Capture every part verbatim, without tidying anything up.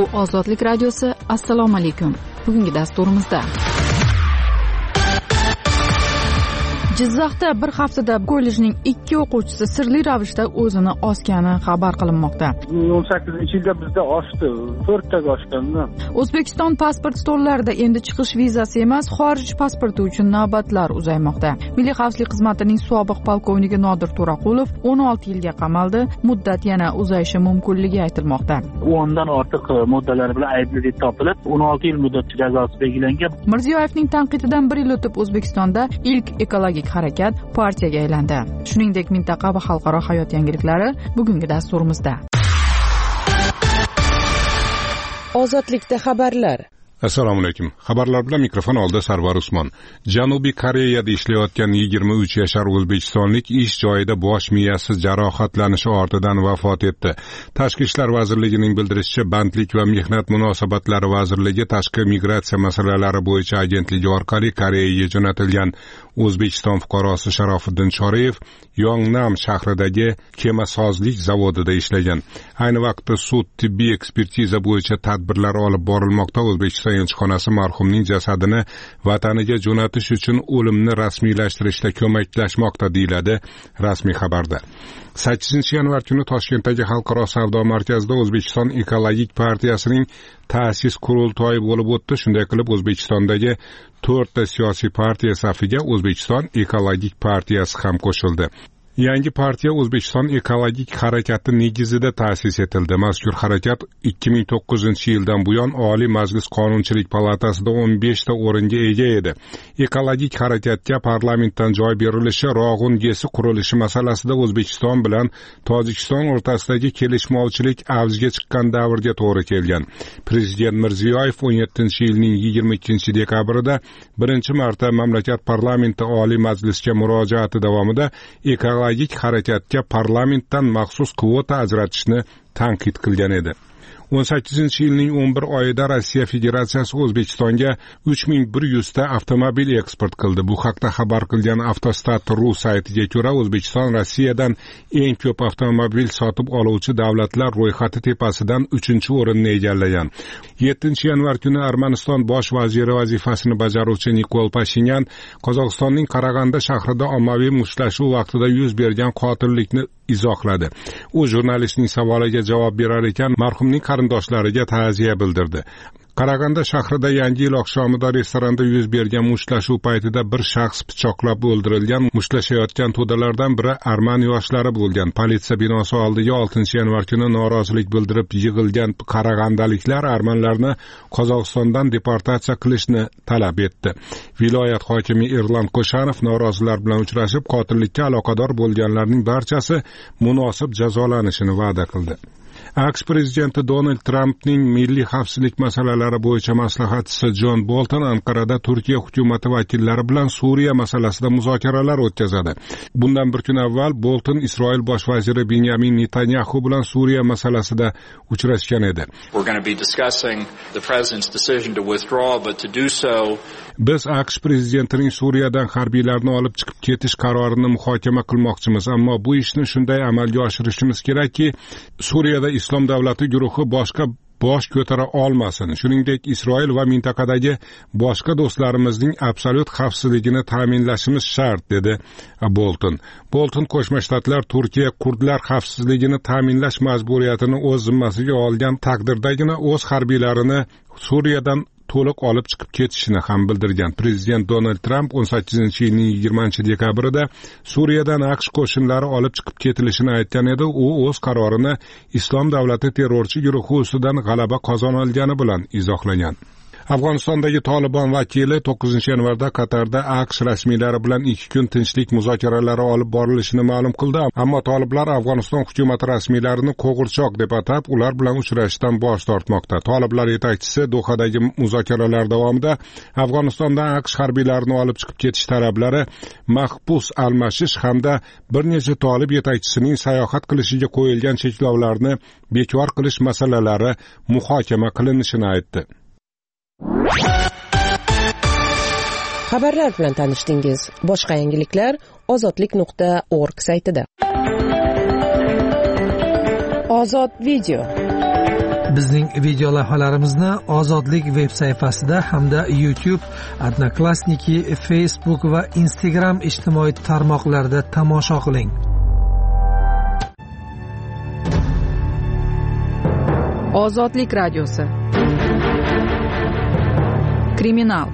Bu Ozodlik radiosi. Assalomu alaykum. Bugungi dasturimizda Jizzaxda bir haftada kollejning ikki o'quvchisi sirli ravishda o'zini osgani xabar qilinmoqda. o'n sakkizinchi yilda bizda oshdi, to'rttaga oshganda. O'zbekiston pasport stollarida endi chiqish vizasi emas, xorij pasporti uchun navbatlar uzaymoqda. Milliy xavfsizlik xizmatining sobiq polkovniki Nodir To'raqulov o'n olti yilga qamaldi. Muddat yana uzayishi mumkinligi aytilmoqda. o'ndan ortiq moddalar bilan aybli deb topilib, o'n olti yil muddat jazosi belgilangan. Mirziyoyevning tanqididan bir yil o'tib O'zbekistonda ilk ekologik harakat partiyaga aylandi. Shuningdek, mintaqa va xalqaro hayot yangiliklari bugungi dasturimizda. Ozodlikda xabarlar. Assalomu alaykum. Xabarlar bilan mikrofon oldida Sarvar Usmon. Janubiy Koreyada ishlayotgan yigirma uch yashar o'zbekistonlik ish joyida bosh miyasi jarohatlanishi ortidan vafot etdi. Tashqi ishlar vazirligining bildirishicha, Bandlik va mehnat munosabatlari vazirligi tashqi migratsiya masalalari bo'yicha agentligi orqali Koreyaga jo'natilgan O'zbekiston fuqarosi Sharofiddin Chorayev Yongnam shahridagi kemasozlik zavodida ishlagan. Ayni vaqtda sud tibbiy ekspertiza bo'yicha tadbirlar olib borilmoqda. O'zbekiston elchixonasi marhumning jasadini vataniga jo'natish uchun o'limni rasmiylashtirishda ko'maklashmoqda, deyiladi rasmiy xabarda. sakkizinchi yanvar kuni Toshkentdagi Xalqaro savdo markazida O'zbekiston ekologik partiyasining ta'sis qurultoyi bo'lib o'tdi. Shunday qilib, O'zbekistondagi to'rtta siyosiy partiya safiga O'zbekiston ekologik partiyasi ham qo'shildi. Yangi partiya O'zbekiston ekologik harakati negizida ta'sis etildi. Mazkur harakat ikki ming to'qqizinchi yildan buyon Oliy Majlis Qonunchilik palatasida o'n beshta o'ringa ega edi. Ekologik harakatga parlamentdan joy berilishi, Rog'un gesi qurilishi masalasida O'zbekiston bilan Tojikiston o'rtasidagi kelishmovchilik avjiga chiqqan davrga to'g'ri kelgan. Prezident Mirziyoyev o'n yettinchi yilning yigirma ikkinchi dekabrida birinchi marta mamlakat parlamenti Oliy Majlisga murojaati davomida ekologik ekologik harakatga parlamentdan maxsus kvota ajratishni tanqid qilgan edi. o'n sakkizinchi yilning o'n bir oyida Rossiya Federatsiyasi O'zbekistonga uch ming bir yuz ta avtomobil eksport qildi. Bu haqda xabar qilgan Avtostat.ru saytiga ko'ra, O'zbekiston Rossiyadan eng ko'p avtomobil sotib oluvchi davlatlar ro'yxati tepasidan uchinchi o'rinni egallagan. yettinchi yanvar kuni Armaniston bosh vaziri vazifasini bajaruvchi Nikol Pashinyan Qozog'istonning Qarag'anda shahrida ommaviy mushtlashuv vaqtida yuz bergan qotillikni izohladi. U jurnalistning savoliga javob berar ekan, marhumning qarindoshlariga ta'ziya bildirdi. Qarag'anda shahrida Yangi yil oqshomida restoranda yuz bergan mushtlashuv paytida bir shaxs pichoqlab o'ldirilgan. Mushtlashayotgan to'dalardan biri arman yoshlari bo'lgan. Politsiya binosi oldiga oltinchi yanvar kuni norozilik bildirib yig'ilgan qarag'andaliklar armanlarni Qozog'istondan deportatsiya qilishni talab etdi. Viloyat hokimi Erlan Qo'shanov norozilar bilan uchrashib, qotillikka aloqador bo'lganlarning barchasi munosib jazolanishini va'da qildi. AQSh prezidenti Donald Trampning milliy xavfsizlik masalalari bo'yicha maslahatchisi Jon Bolton Anqarada Turkiya hukumati vakillari bilan Suriya masalasida muzokaralar o'tkazadi. Bundan bir kun avval Bolton Isroil bosh vaziri Benjamin Netanyahu bilan Suriya masalasida uchrashgan edi. Biz AQSh prezidentining Suriyadan harbiylarni olib chiqib ketish qarorini muhokama qilmoqchimiz, ammo bu ishni shunday amalga oshirishimiz kerakki, Suriyada Islom davlati guruhi boshqa bosh ko'tara olmasin. Shuningdek, Isroil va mintaqadagi boshqa do'stlarimizning absolyut xavfsizligini ta'minlashimiz shart, dedi Bolton. Bolton Qo'shma Shtatlar Turkiya kurdlar xavfsizligini ta'minlash majburiyatini o'z zimmasiga olgan taqdirdagina o'z harbiylarini Suriyadan to'liq olib chiqib ketishini ham bildirgan. Prezident Donald Trump o'n sakkizinchi yilning yigirmanchi dekabrida Suriyadan AQSh qo'shinlari olib chiqib ketilishini aytgan edi. U o'z qarorini Islom davlati terrorchi guruhi ustidan g'alaba qozonilgani bilan izohlagan. Afg'onistondagi Tolibon vakili to'qqizinchi yanvarda Qatarda AQSh rasmiylari bilan ikki kun tinchlik muzokaralari olib borilishini ma'lum qildi. Ammo toliblar Afg'oniston hukumati rasmiylarini qo'g'irchoq deb atab, ular bilan uchrashishdan bosh tortmoqda. Toliblar yetakchisi Dohadagi muzokaralar davomida Afg'onistondan AQSh harbiylarini olib chiqib ketish talablari, mahbus almashish hamda bir necha tolib yetakchisining sayohat qilishiga qo'yilgan cheklovlarni bekor qilish masalalari muhokama qilinishini aytdi. Xabarlar bilan tanishdingiz. Boshqa yangiliklar ozodlik nuqta org saytida. Ozod video. Bizning video lavhalarimizni Ozodlik veb sayfasida hamda YouTube, Odnoklassniki, Facebook va Instagram ijtimoiy tarmoqlarida tomosha qiling. Ozodlik radiosi. Kriminal.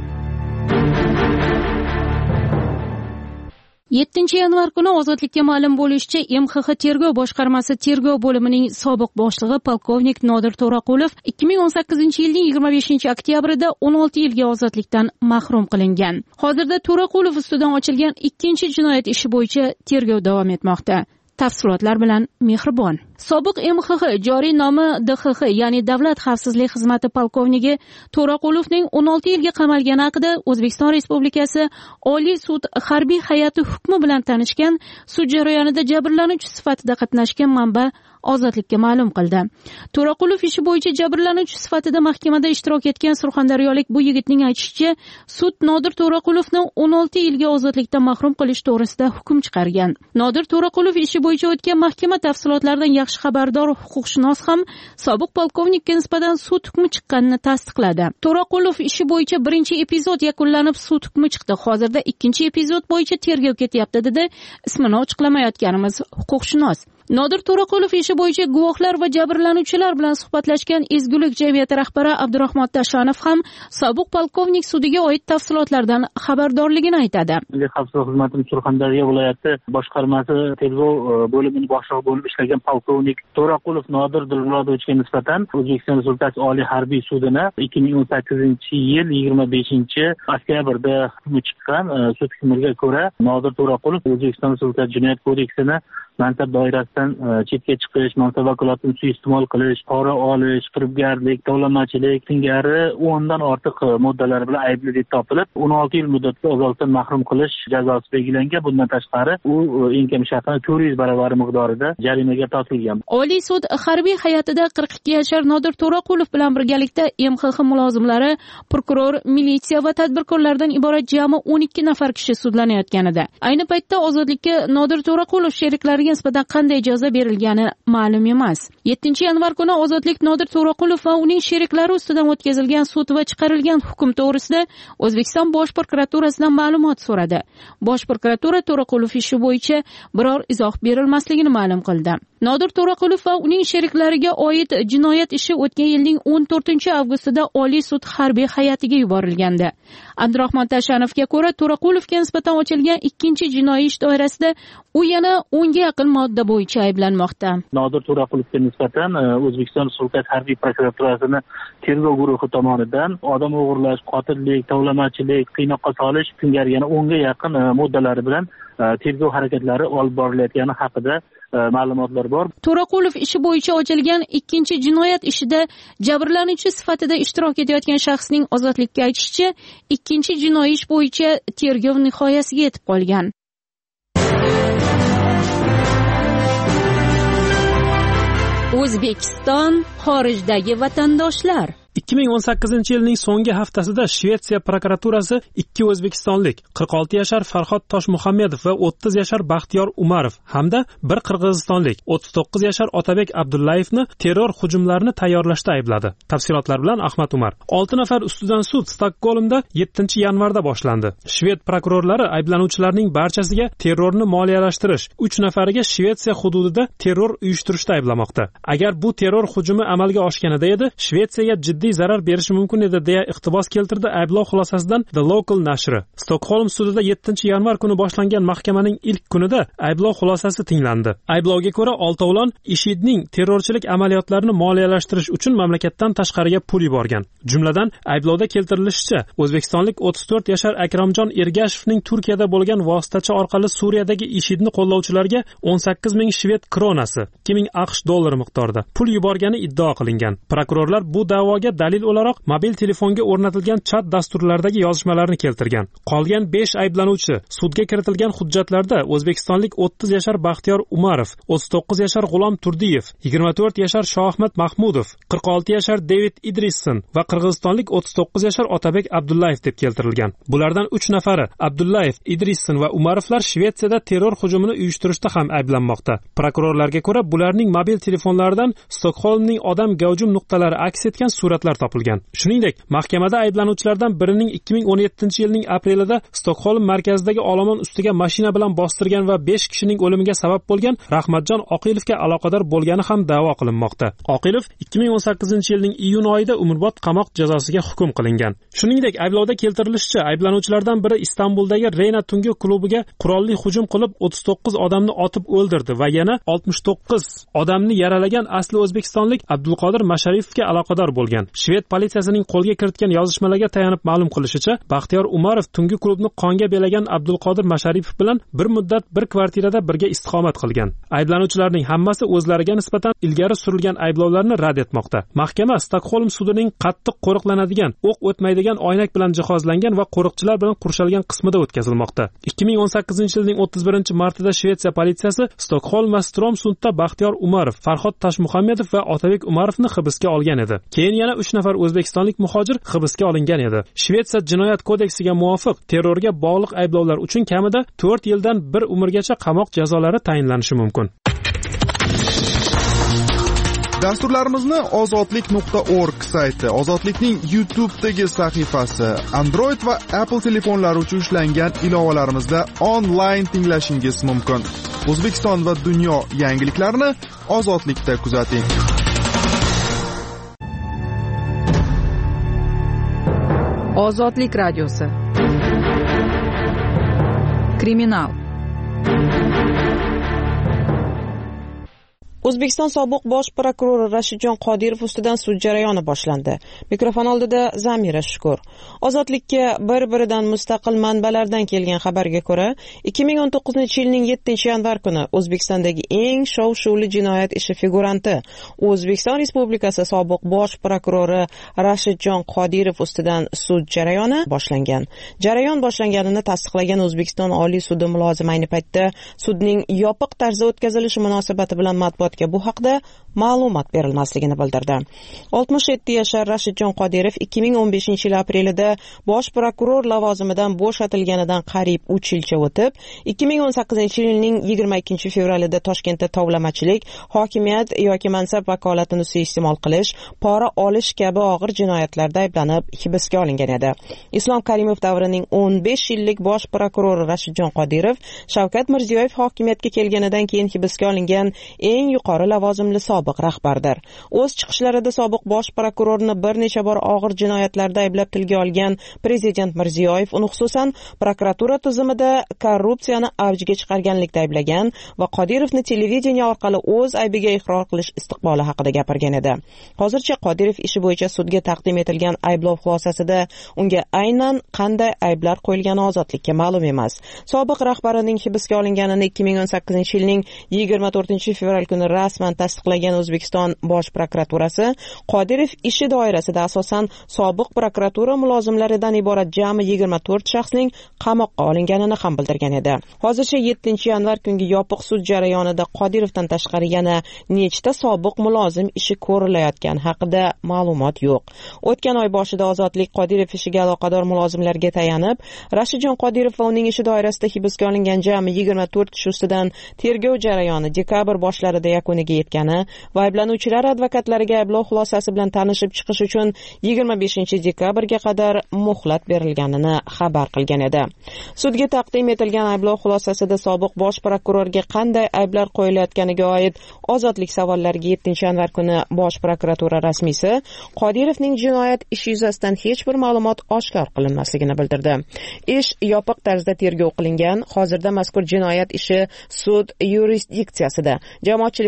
yettinchi yanvar kuni Ozodlikka ma'lum bo'lishicha, M X X tergov boshqarmasi tergov bo'limining sobiq boshlig'i polkovnik Nodir To'raqulov ikki ming o'n sakkizinchi yilning yigirma beshinchi oktyabrida o'n olti yilga ozodlikdan mahrum qilingan. Hozirda To'raqulov ustidan ochilgan ikkinchi jinoyat ishi bo'yicha tergov davom etmoqda. Tafsilotlar bilan Mehribon. Sobiq M X X joriy nomi D X X, ya'ni Davlat xavfsizlik xizmati polkovnigi To'raqulovning o'n olti yilga qamalgani haqida O'zbekiston Respublikasi Oliy sud harbiy hay'ati hukmi bilan tanishgan, sud jarayonida jabrlanuvchi sifatida qatnashgan manba Ozodlikka ma'lum qildi. To'raqulov ishi bo'yicha jabrlanuvchi sifatida mahkamada ishtirok etgan surxondaryolik bu yigitning aytishicha, sud Nodir To'raqulovni o'n olti yilga ozodlikdan mahrum qilish to'g'risida hukm chiqargan. Nodir To'raqulov ishi bo'yicha o'tgan mahkama tafsilotlaridan yaxshi xabardor huquqshunos ham sobiq polkovnikka nisbatan sud hukmi chiqqanini tasdiqladi. To'raqulov ishi bo'yicha birinchi epizod yakunlanib sud hukmi chiqdi. Hozirda ikkinchi epizod bo'yicha tergov ketyapti, dedi ismini ochiqlamayotganimiz huquqshunos. Nodir To'raqulov ishi bo'yicha guvohlar va jabrlanuvchilar bilan suhbatlashgan Ezgulik jamiyati rahbari Abdurahmon Tashanov ham sobiq polkovnik sudiga oid tafsilotlardan xabardorligini aytadi. Milliy xavfsizlik xizmatining Surxondaryo viloyati boshqarmasi tergov bo'limining boshlig'i bo'lib ishlagan polkovnik To'raqulov Nodir Dilmurodovichga nisbatan O'zbekiston Respublikasi Oliy harbiy sudini ikki ming o'n sakkizinchi yil yigirma beshinchi oktyabrda hukmi chiqqan. Sud hukmiga ko'ra Nodir To'raqulov O'zbekiston Respublikasi Jinoyat kodeksining mansab doirasidan chetga chiqish, mansab vakolatini suiiste'mol qilish, pora olish, firibgarlik, tovlamachilik singari o'ndan ortiq moddalar bilan aybli deb topilib, o'n olti yil muddatga ozodlikdan mahrum qilish jazosi belgilangan. Bundan tashqari, u eng kam shartnoma to'rt yuz baravari miqdorida jarimaga tortilgan. Oliy sud harbiy hay'atida qirq ikki yashar Nodir To'raqulov bilan birgalikda M X X mulozimlari, prokuror, militsiya va tadbirkorlardan iborat jami o'n ikki nafar kishi sudlanayotgan edi. Ayni paytda ozodlikka Nodir To'raqulov sheriklariga nisbatan qanday jazo berilgani ma'lum emas. yettinchi yanvar kuni ozodlik Nodir To'raqulov va uning sheriklari ustidan o'tkazilgan sud va chiqarilgan hukm to'g'risida O'zbekiston Bosh prokuraturasidan ma'lumot so'radi. Bosh prokuratura To'raqulov ishi bo'yicha biror izoh berilmasligini ma'lum qildi. Nodir To'raqulov va uning sheriklariga oid jinoyat ishi o'tgan yilning o'n to'rtinchi avgustida Oliy sud harbiy hay'atiga yuborilgandi. Abdurahmon Tashanovga ko'ra, To'raqulovga nisbatan ochilgan ikkinchi jinoiy ish doirasida u yana o'nga yaqin modda bo'yicha ayblanmoqda. Nodir To'raqulovga nisbatan O'zbekiston Respublikasi harbiy prokuraturasining tergov guruhi tomonidan odam o'g'irlash, qotillik, tovlamachilik, qiynoqqa solish singari yana o'nga yaqin moddalari bilan tergov harakatlari olib borilayotgani haqida ma'lumotlar bor. To'raqulov ishi bo'yicha ochilgan ikkinchi jinoyat ishida jabrlanuvchi sifatida ishtirok etayotgan shaxsning ozodlikka aytishicha, ikkinchi jinoiy ish bo'yicha tergov nihoyasiga yetib qolgan. O'zbekiston xorijdagi vatandoshlar. ikki ming o'n sakkizinchi yilning so'nggi haftasida Shvetsiya prokuraturasi ikki o'zbekistonlik qirq olti yashar Farhod Toshmuhammedov va o'ttiz yashar Baxtiyor Umarov hamda bir qirg'izistonlik o'ttiz to'qqiz yashar Otabek Abdullayevni terror hujumlarini tayyorlashda aybladi. Tafsilotlar bilan Ahmad Umar. olti nafar ustidan sud Stokgolmda yettinchi yanvarda boshlandi. Shved prokurorlari ayblanuvchilarning barchasiga terrorni moliyalashtirish, uch nafariga Shvetsiya hududida terror uyushtirishda ayblamoqda. Agar bu terror hujumi amalga oshganida edi, Shvetsiyaga jiddiy zarar berishi mumkin edi deya iqtibos keltirdi ayblov xulosasidan The Local nashri. Stokholm sudida yettinchi yanvar kuni boshlangan mahkamaning ilk kunida ayblov xulosasi tinglandi. Ayblovga ko'ra, oltovlon IShIDning terrorchilik amaliyotlarini moliyalashtirish uchun mamlakatdan tashqariga pul yuborgan. Jumladan, ayblovda keltirilishicha, o'zbekistonlik o'ttiz to'rt yashar Akramjon Ergashevning Turkiyada bo'lgan vositachi orqali Suriyadagi IShIDni qo'llovchilarga o'n sakkiz ming shved kronasi, ikki ming aqsh dollari miqdorida pul yuborgani iddao qilingan. Prokurorlar bu da'voga Sudyaga dalil o'laroq mobil telefonga o'rnatilgan chat dasturlaridagi yozishmalarni keltirgan. Qolgan besh ayblanuvchi sudga kiritilgan hujjatlarda O'zbekistonlik o'ttiz yashar Baxtiyor Umarov, o'ttiz to'qqiz yashar G'ulom Turdiyev, yigirma to'rt yashar Shoahmad Mahmudov, qirq olti yashar David Idrisson va qirg'izistonlik o'ttiz to'qqiz yashar Otabek Abdullayev deb keltirilgan. Bulardan uch nafari Abdullayev, Idrisson va Umarovlar Shvetsiyada terror hujumini uyushtirishda ham ayblanmoqda. Prokurorlarga ko'ra, bularning mobil telefonlaridan Stokholmning odam gavjum nuqtalari aks etgan suratlar topilgan. Shuningdek, mahkamada ayblanuvchilardan birining ikki ming o'n yettinchi yilning aprelida Stokholm markazidagi olomon ustiga mashina bilan bostirgan va besh kishining o'limiga sabab bo'lgan Rahmatjon Oqilovga aloqador bo'lgani ham da'vo qilinmoqda. Oqilov ikki ming o'n sakkizinchi yilning iyun oyida umrbod qamoq jazosiga hukm qilingan. Shuningdek, ayblovda keltirilishicha, ayblanuvchilardan biri Istanbuldagi Reyna tungi klubiga qurolli hujum qilib o'ttiz to'qqiz odamni otib o'ldirdi va yana oltmish to'qqiz odamni yaralagan asli o'zbekistonlik Abdulqodir Masharifovga aloqador bo'lgan. Shved politsiyasining qo'lga kiritgan yozishmalarga tayanib ma'lum qilishicha, Baxtiyor Umarov tungi klubni qonga belagan Abdulqodir Masharifov bilan bir muddat bir kvartirada birga istiqomat qilgan. Ayblanuvchilarning hammasi o'zlariga nisbatan ilgari surilgan ayblovlarni rad etmoqda. Mahkama Stokholm sudining qattiq qo'riqlanadigan, o'q o'tmaydigan oynak bilan jihozlangan va qo'riqchilar bilan qurshalgan qismida o'tkazilmoqda. ikki ming o'n sakkizinchi yilning o'ttiz birinchi martida Shvetsiya politsiyasi Stokholm va Stromsundda Baxtiyor Umarov, Farhod Toshmuhammedov va Otabek Umarovni hibsga olgan edi. Keyin yana uch nafar o'zbekistonlik muhojir hibsga olingan edi. Shvetsiya jinoyat kodeksiga muvofiq terrorga bog'liq ayblovlar uchun kamida to'rt yildan bir umrgacha qamoq jazolari tayinlanishi mumkin. Dasturlarimizni ozodlik nuqta org sayti, Ozodlikning YouTube'dagi sahifasi, Android va Apple telefonlari uchun ishlangan ilovalarimizda onlayn tinglashingiz mumkin. O'zbekiston va dunyo yangiliklarini Ozodlikda kuzating. Ozodlik radiosi. Kriminal. O'zbekiston sobiq bosh prokurori Rashidjon Qodirov ustidan sud jarayoni boshlandi. Mikrofon oldida Zamira Shukur. Ozodlikka bir-biridan mustaqil manbalardan kelgan xabarga ko'ra, ikki ming o'n to'qqizinchi yilning yettinchi yanvar kuni O'zbekistondagi eng shov-shuvli jinoyat ishi figuranti, O'zbekiston Respublikasi sobiq bosh prokurori Rashidjon Qodirov ustidan sud jarayoni boshlangan. Jarayon boshlanganini tasdiqlagan O'zbekiston Oliy sudi mulozimi ayni paytda sudning yopiq tarzda o'tkazilishi munosabati bilan matbuot bu haqda ma'lumot berilmasligini bildirdi. oltmish yetti yashar Rashidjon Qodirov ikki ming o'n beshinchi yil aprelida bosh prokuror lavozimidan bo'shatilganidan qariyb uch yilcha o'tib, ikki ming o'n sakkizinchi yilning yigirma ikkinchi fevralida Toshkentda tovlamachilik, hokimiyat yoki mansab vakolatini suiiste'mol qilish, pora olish kabi og'ir jinoyatlarda ayblanib hibsga olingan edi. Islom Karimov davrining o'n besh yillik bosh prokurori Rashidjon Qodirov Shavkat Mirziyoyev hokimiyatga kelganidan keyin hibsga olingan eng yuqori lavozimli sobiq rahbardir. O'z chiqishlarida sobiq bosh prokurorni bir necha bor og'ir jinoyatlarda ayblab tilga olgan prezident Mirziyoyev uni xususan prokuratura tizimida korrupsiyani avjiga chiqarganlikda ayblagan va Qodirovni televideniya orqali o'z aybiga iqror qilish istiqboli haqida gapirgan edi. Hozircha Qodirov ishi bo'yicha sudga taqdim etilgan ayblov xulosasida unga aynan qanday ayblar qo'yilgani ozodlikka ma'lum emas. Sobiq rahbarining hibsga olinganini ikki ming o'n sakkizinchi yilning yigirma to'rtinchi fevral kuni rasman tasdiqlagan O'zbekiston bosh prokuraturasi Qodirov ishi doirasida asosan sobiq prokuratura mulozimlaridan iborat jami yigirma to'rt shaxsning qamoqqa olinganini ham bildirgan edi. Hozircha yettinchi yanvar kungi yopiq sud jarayonida Qodirovdan tashqari yana nechta sobiq mulozim ishi ko'rilayotgan haqida ma'lumot yo'q. O'tgan oy boshida Ozodlik Qodirov ishiga aloqador mulozimlarga tayanib, Rashidjon Qodirov va uning ishi doirasida hibsga olingan jami yigirma to'rt kishi ustidan tergov jarayoni dekabr boshlarida yakuniga yetgani va ayblanuvchilar advokatlariga ayblov xulosasi bilan tanishib chiqish uchun yigirma beshinchi dekabrga qadar muhlat berilganini xabar qilgan edi. Sudga taqdim etilgan ayblov xulosasida sobiq bosh prokurorga qanday ayblar qo'yilayotganiga oid ozodlik savollariga yettinchi yanvar kuni bosh prokuratura rasmiysi Qodirovning jinoyat ishi yuzasidan hech bir ma'lumot oshkor qilinmasligini bildirdi. Ish yopiq tarzda tergov qilingan. Hozirda mazkur jinoyat ishi sud yurisdiksiyasida. Jamoatchilik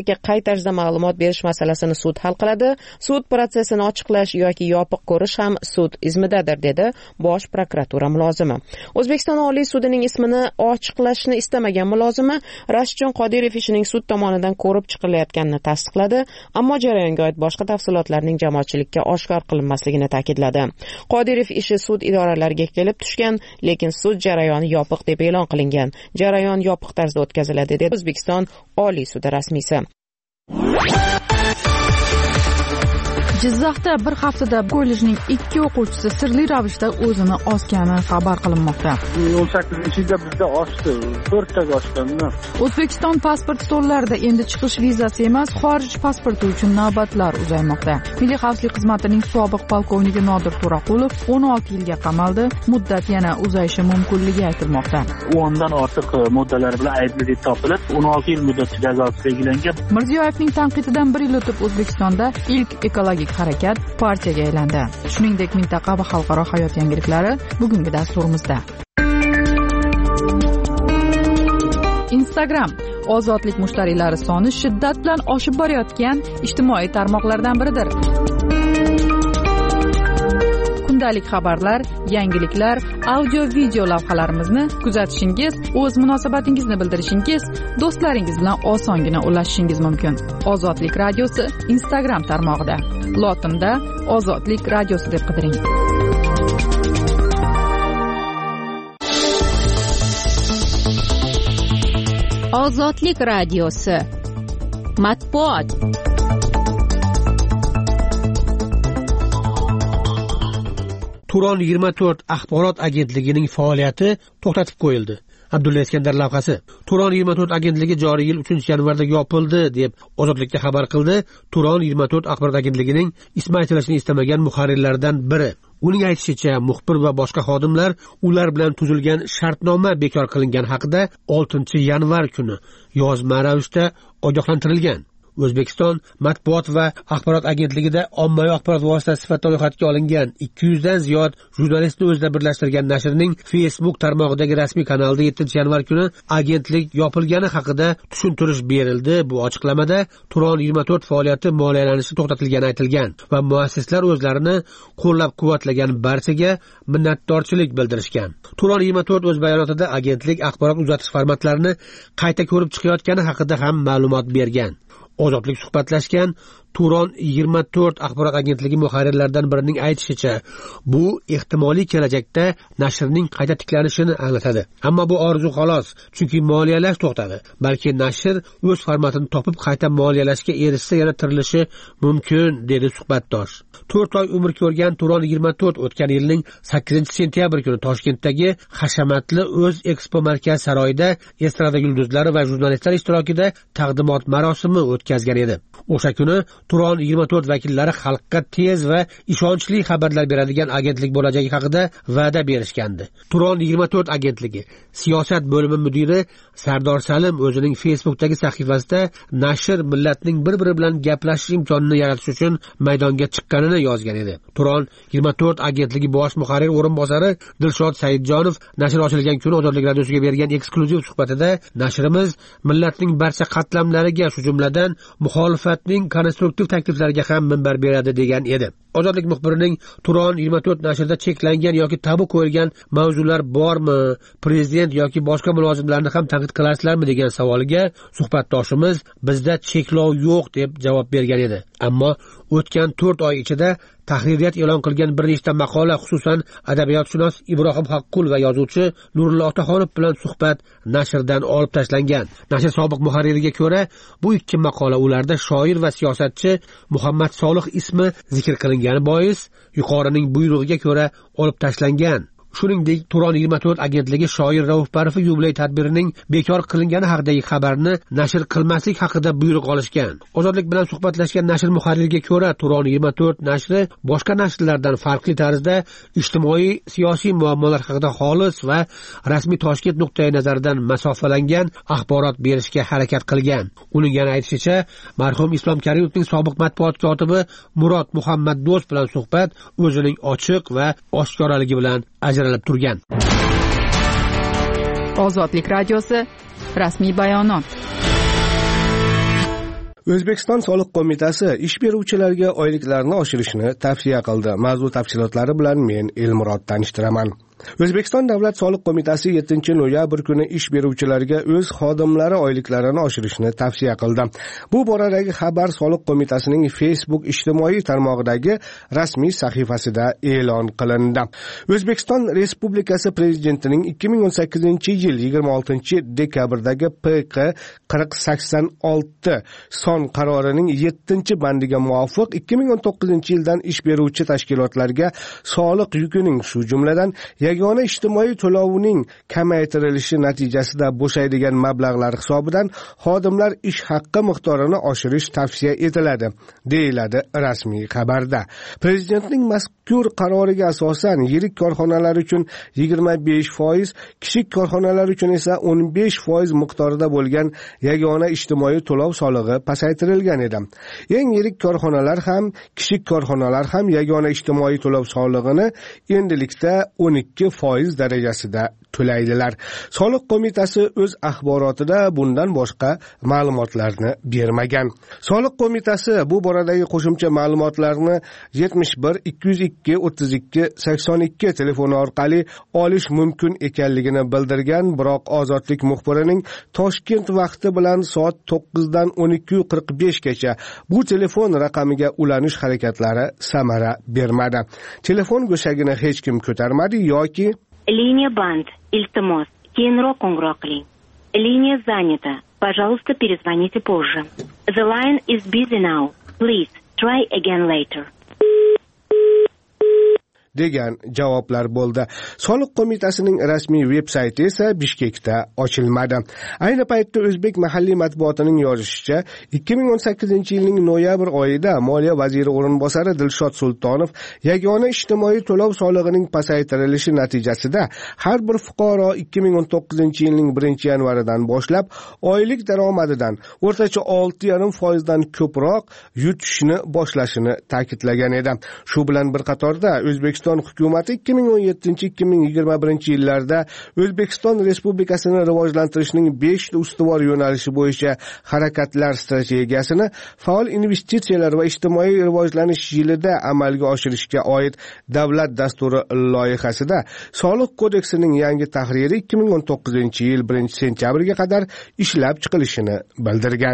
ko'pchilikka qay tarzda ma'lumot berish masalasini sud hal qiladi. Sud protsessini ochiqlash yoki yopiq ko'rish ham sud izmidadir, dedi Bosh prokuratura mulozimi. O'zbekiston Oliy sudining ismini ochiqlashni istamagan mulozimi Rashidjon Qodirov ishining sud tomonidan ko'rib chiqilayotganini tasdiqladi, ammo jarayonga oid boshqa tafsilotlarning jamoatchilikka oshkor qilinmasligini ta'kidladi. Qodirov ishi sud idoralariga kelib tushgan, lekin sud jarayoni yopiq deb e'lon qilingan. Jarayon yopiq tarzda o'tkaziladi, dedi O'zbekiston Oliy sudi rasmiysi. Jizzaxda bir haftada kollejning ikki o'quvchisi sirli ravishda o'zini osgani xabar qilinmoqda. o'n sakkizinchi yilda bizda oshdi, to'rttaga oshganmi? O'zbekiston pasport stollarida endi chiqish vizasi emas, xorij pasporti uchun navbatlar uzaymoqda. Milliy xavfsizlik xizmatining sobiq polkovniki Nodir To'raqulov o'n olti yilga qamaldi. Muddat yana uzayishi mumkinligi aytilmoqda. o'ndan ortiq moddalar bilan aybli deb topilib, o'n olti yil muddat jazosi belgilangan. Mirziyoyevning tanqididan bir yil o'tib O'zbekistonda ilk ekologik harakat partiyaga aylandi. Shuningdek, mintaqa va xalqaro hayot yangiliklari bugungi dasturimizda. Instagram ozodlik mushtariylari soni shiddat bilan oshib borayotgan ijtimoiy tarmoqlardan biridir. Kundalik xabarlar, yangiliklar, audio video lavhalarimizni kuzatishingiz, o'z munosabatingizni bildirishingiz, do'stlaringiz bilan osongina ulashishingiz mumkin. Ozodlik radiosi Instagram tarmog'ida. Lotinda Ozodlik radiosi deb qidiring. Ozodlik radiosi. Matbuot. Turon yigirma to'rt axborot agentligining faoliyati to'xtatib qo'yildi. Abdulla Iskandar lavhasi. Turon yigirma to'rt agentligi joriy yil uchinchi yanvarda yopildi deb Ozodlikka xabar qildi. Turon yigirma to'rt axborot agentligining ismi aytilishini istamagan muharrirlardan biri. Uning aytishicha, muxbir va boshqa xodimlar ular bilan tuzilgan shartnoma bekor qilingan haqida oltinchi yanvar kuni yozma ravishda ogohlantirilgan. O'zbekiston matbuot va axborot agentligida ommaviy axborot vositasi sifatida ro'yxatga olingan ikki yuz dan ziyod jurnalistni o'zida birlashtirgan nashrning Facebook tarmog'idagi rasmiy kanalida yettinchi yanvar kuni agentlik yopilgani haqida tushuntirish berildi. Bu ochiqlamada Turon yigirma to'rt faoliyati moliyalanishi to'xtatilgani aytilgan va muassislar o'zlarini qo'llab-quvvatlagan barchaga minnatdorchilik bildirishgan. Turon yigirma to'rt o'z bayonotida agentlik axborot uzatish formatlarini qayta ko'rib chiqayotgani haqida ham ma'lumot bergan. Ozodlik suhbatlashgan Turon yigirma to'rt axborot agentligi muharrirlaridan birining aytishicha, bu ehtimoliy kelajakda nashrning qayta tiklanishini anglatadi. Ammo bu orzu xolos, chunki moliyalash to'xtadi. Balki nashr o'z formatini topib qayta moliyalashga erishsa yana tirilishi mumkin, dedi suhbatdosh. to'rt oy umr ko'rgan Turon yigirma to'rt o'tgan yilning sakkizinchi sentyabr kuni Toshkentdagi hashamatli o'z ekspo markaz saroyida estrada yulduzlari va jurnalistlar ishtirokida taqdimot marosimi o'tkazgan edi. O'sha kuni Turon yigirma to'rt vakillari xalqqa tez va ishonchli xabarlar beradigan agentlik bo'lajagi haqida va'da berishgandi. Turon yigirma to'rt agentligi siyosat bo'limi mudiri Sardor Salim o'zining Facebook'dagi sahifasida nashr millatning bir-biri bilan gaplashish imkonini yaratish uchun maydonga chiqqanini yozgan edi. Turon yigirma to'rt agentligi bosh muharrir o'rinbosari Dilshod Saidjonov nashr ochilgan kuni Ozodlik radiosiga bergan eksklyuziv suhbatida nashrimiz millatning barcha qatlamlariga, shu jumladan muxolifatning konstruktiv takliflariga ham minbar beradi degan edi. Ozodlik muxbirining Turon yigirma to'rt nashrida cheklangan yoki tabu qo'yilgan mavzular bormi, prezident yoki boshqa mulozimlarni ham tanqid qilasizlarmi degan savoliga suhbatdoshimiz bizda cheklov yo'q deb javob bergan edi. Ammo o'tgan to'rt oy ichida tahririyat e'lon qilgan bir nechta maqola, xususan adabiyotshunos Ibrohim Haqqul va yozuvchi Nurullo Otaxonov bilan suhbat nashrdan olib tashlangan. Nashr sobiq muharririga ko'ra, bu ikki maqola ularda shoir va siyosatchi Muhammad Solih ismi zikr qilingani bois yuqorining buyrug'iga ko'ra olib tashlangan. Shuningdek, Turon yigirma to'rt agentligi shoir Rauf Parfi yubiley tadbirining bekor qilingani haqidagi xabarni nashr qilmaslik haqida buyruq olishgan. Ozodlik bilan suhbatlashgan nashr muharririga ko'ra, Turon yigirma to'rt nashri boshqa nashrlardan farqli tarzda ijtimoiy siyosiy muammolar haqida xolis va rasmiy Toshkent nuqtai nazaridan masofalangan axborot berishga harakat qilgan. Uning yana aytishicha, marhum Islom Karimovning sobiq matbuot kotibi Murod Muhammad Do'st bilan suhbat o'zining ochiq va oshkoraligi bilan ajralib turgan. Ozodlik radiosi rasmiy bayonot. O'zbekiston soliq qo'mitasi ish beruvchilarga oyliklarni oshirishni tavsiya qildi. Mavzu tafsilotlari bilan men Elmurod tanishtiraman. O'zbekiston davlat soliq qo'mitasi yettinchi noyabr kuni ish beruvchilarga o'z xodimlari oyliklarini oshirishni tavsiya qildi. Bu boradagi xabar soliq qo'mitasining Facebook ijtimoiy tarmog'idagi rasmiy sahifasida e'lon qilindi. O'zbekiston Respublikasi Prezidentining ikki ming o'n sakkizinchi yil yigirma oltinchi dekabrdagi P Q qirq sakson olti son qarorining yettinchi bandiga muvofiq ikki ming o'n to'qqizinchi yildan ish beruvchi tashkilotlarga soliq yukining shu jumladan yagona ijtimoiy to'lovining kamaytirilishi natijasida bo'shaydigan mablag'lar hisobidan xodimlar ish haqqi miqdorini oshirish tavsiya etiladi, deyiladi rasmiy xabarda. Prezidentning mazkur qaroriga asosan yirik korxonalar uchun yigirma besh foiz, kichik korxonalar uchun esa o'n besh foiz miqdorida bo'lgan yagona ijtimoiy to'lov solig'i pasaytirilgan edi. Eng yirik korxonalar ham, kichik korxonalar ham yagona ijtimoiy to'lov solig'ini endilikda o'n ikki foiz darajasida to'laydilar. Soliq qo'mitasi o'z axborotida bundan boshqa ma'lumotlarni bermagan. Soliq qo'mitasi bu boradagi qo'shimcha ma'lumotlarni yetmish bir ikki yuz ikki o'ttiz ikki sakson ikki telefoni orqali olish mumkin ekanligini bildirgan, biroq Ozodlik muxbirining Toshkent vaqti bilan soat to'qqizdan o'n ikki qirq besh gacha bu telefon raqamiga ulanish harakatlari samara bermadi. Telefon go'shagini hech kim ko'tarmadi yoki Liniya band, iltimos, keyinroq qo'ng'iroq qiling. Liniya занята. Пожалуйста, перезвоните позже. The line is busy now. Please try again later. degan javoblar bo'ldi. Soliq qo'mitasining rasmiy veb-sayti esa Bishkekda ochilmadi. Ayni paytda o'zbek mahalliy matbuotining yozishicha, ikki ming o'n sakkizinchi yilning noyabr oyida Moliya vaziri o'rinbosari Dilshod Sultonov yagona ijtimoiy to'lov solig'ining pasaytirilishi natijasida har bir fuqaro ikki ming o'n to'qqizinchi yilning birinchi yanvaridan boshlab oylik daromadidan o'rtacha olti yarim foiz dan ko'proq yutishni boshlashini ta'kidlagan edi. Shu bilan bir qatorda O'zbekiston hukumati ikki ming o'n yettinchi ikki ming yigirma birinchi yillarda O'zbekiston Respublikasini rivojlantirishning besh ta ustuvor yo'nalishi bo'yicha harakatlar strategiyasini faol investitsiyalar va ijtimoiy rivojlanish yilida amalga oshirishga oid davlat dasturi loyihasida Soliq kodeksining yangi tahriri ikki ming o'n to'qqizinchi yil birinchi sentyabrga qadar ishlab chiqilishini bildirgan.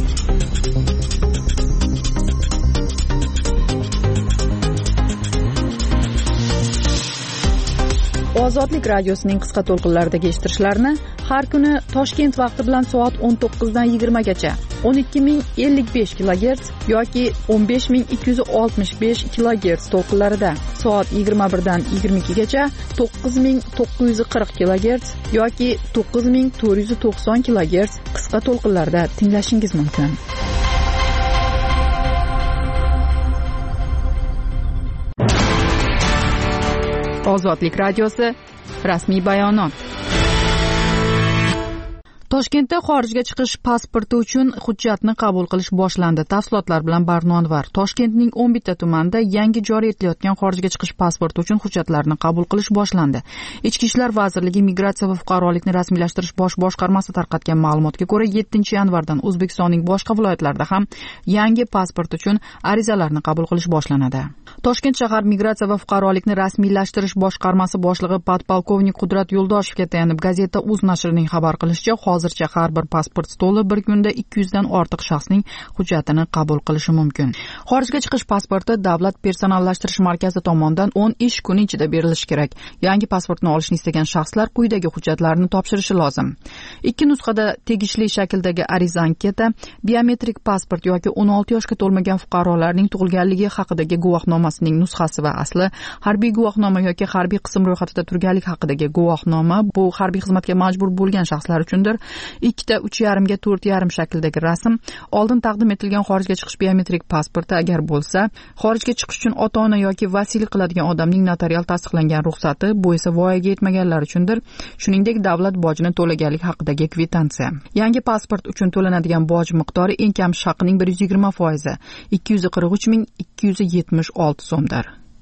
Ozodlik radiosining qisqa to'lqinlaridagi eshittirishlarni har kuni Toshkent vaqti bilan soat o'n to'qqizdan yigirma gacha o'n ikki ming ellik besh kilogerts yoki o'n besh ming ikki yuz oltmish besh kilogerts to'lqinlarida, soat yigirma birdan yigirma ikki gacha to'qqiz ming to'qqiz yuz qirq kilogerts yoki to'qqiz ming to'rt yuz to'qson kilogerts qisqa to'lqinlarda tinglashingiz mumkin. Ozodlik radiosi rasmiy bayonot. Toshkentda xorijga chiqish pasporti uchun hujjatni qabul qilish boshlandi. Tafsilotlar bilan Barnonvar. Toshkentning o'n bitta tumanida yangi joriy etilayotgan xorijga chiqish pasporti uchun hujjatlarni qabul qilish boshlandi. Ichki ishlar vazirligi Migratsiya va fuqarolikni rasmiylashtirish bosh boshqarmasi tarqatgan ma'lumotga ko'ra, yettinchi yanvardan O'zbekistonning boshqa viloyatlarida ham yangi pasport uchun arizalarni qabul qilish boshlanadi. Toshkent shahar Migratsiya va fuqarolikni rasmiylashtirish boshqarmasi boshlig'i podpolkovnik Qudrat Yo'ldoshevga tayanib Gazeta uz nashrining xabar qilishicha, hozircha har bir pasport stoli bir kunda ikki yuz dan ortiq shaxsning hujjatini qabul qilishi mumkin. Xorijga chiqish pasporti Davlat personallashtirish markazi tomonidan o'n ish kuni ichida berilishi kerak. Yangi pasportni olishni istagan shaxslar quyidagi hujjatlarni topshirishi lozim. Ikki nusxada tegishli shakldagi ariza anketa, biometrik pasport yoki o'n olti yoshga to'lmagan fuqarolarning tug'ilganligi haqidagi guvohnomasining nusxasi va asli, harbiy guvohnoma yoki harbiy qism ro'yxatida turganlik haqidagi guvohnoma, bu harbiy xizmatga majbur bo'lgan shaxslar uchundir. ikkita uch yarim ga to'rt yarim shakldagi rasm, oldin taqdim etilgan xorijga chiqish biometrik pasporti agar bo'lsa, xorijga chiqish uchun ota-ona yoki vasiylik qiladigan odamning notarial tasdiqlangan ruxsati, bu esa voyaga yetmaganlar uchundir. Shuningdek, davlat bojini to'laganlik haqidagi kvitansiya. Yangi pasport uchun to'lanadigan boj miqdori eng kam haqining bir yuz yigirma foizi, ikki yuz qirq uch ming ikki yuz yetmish olti so'mdir.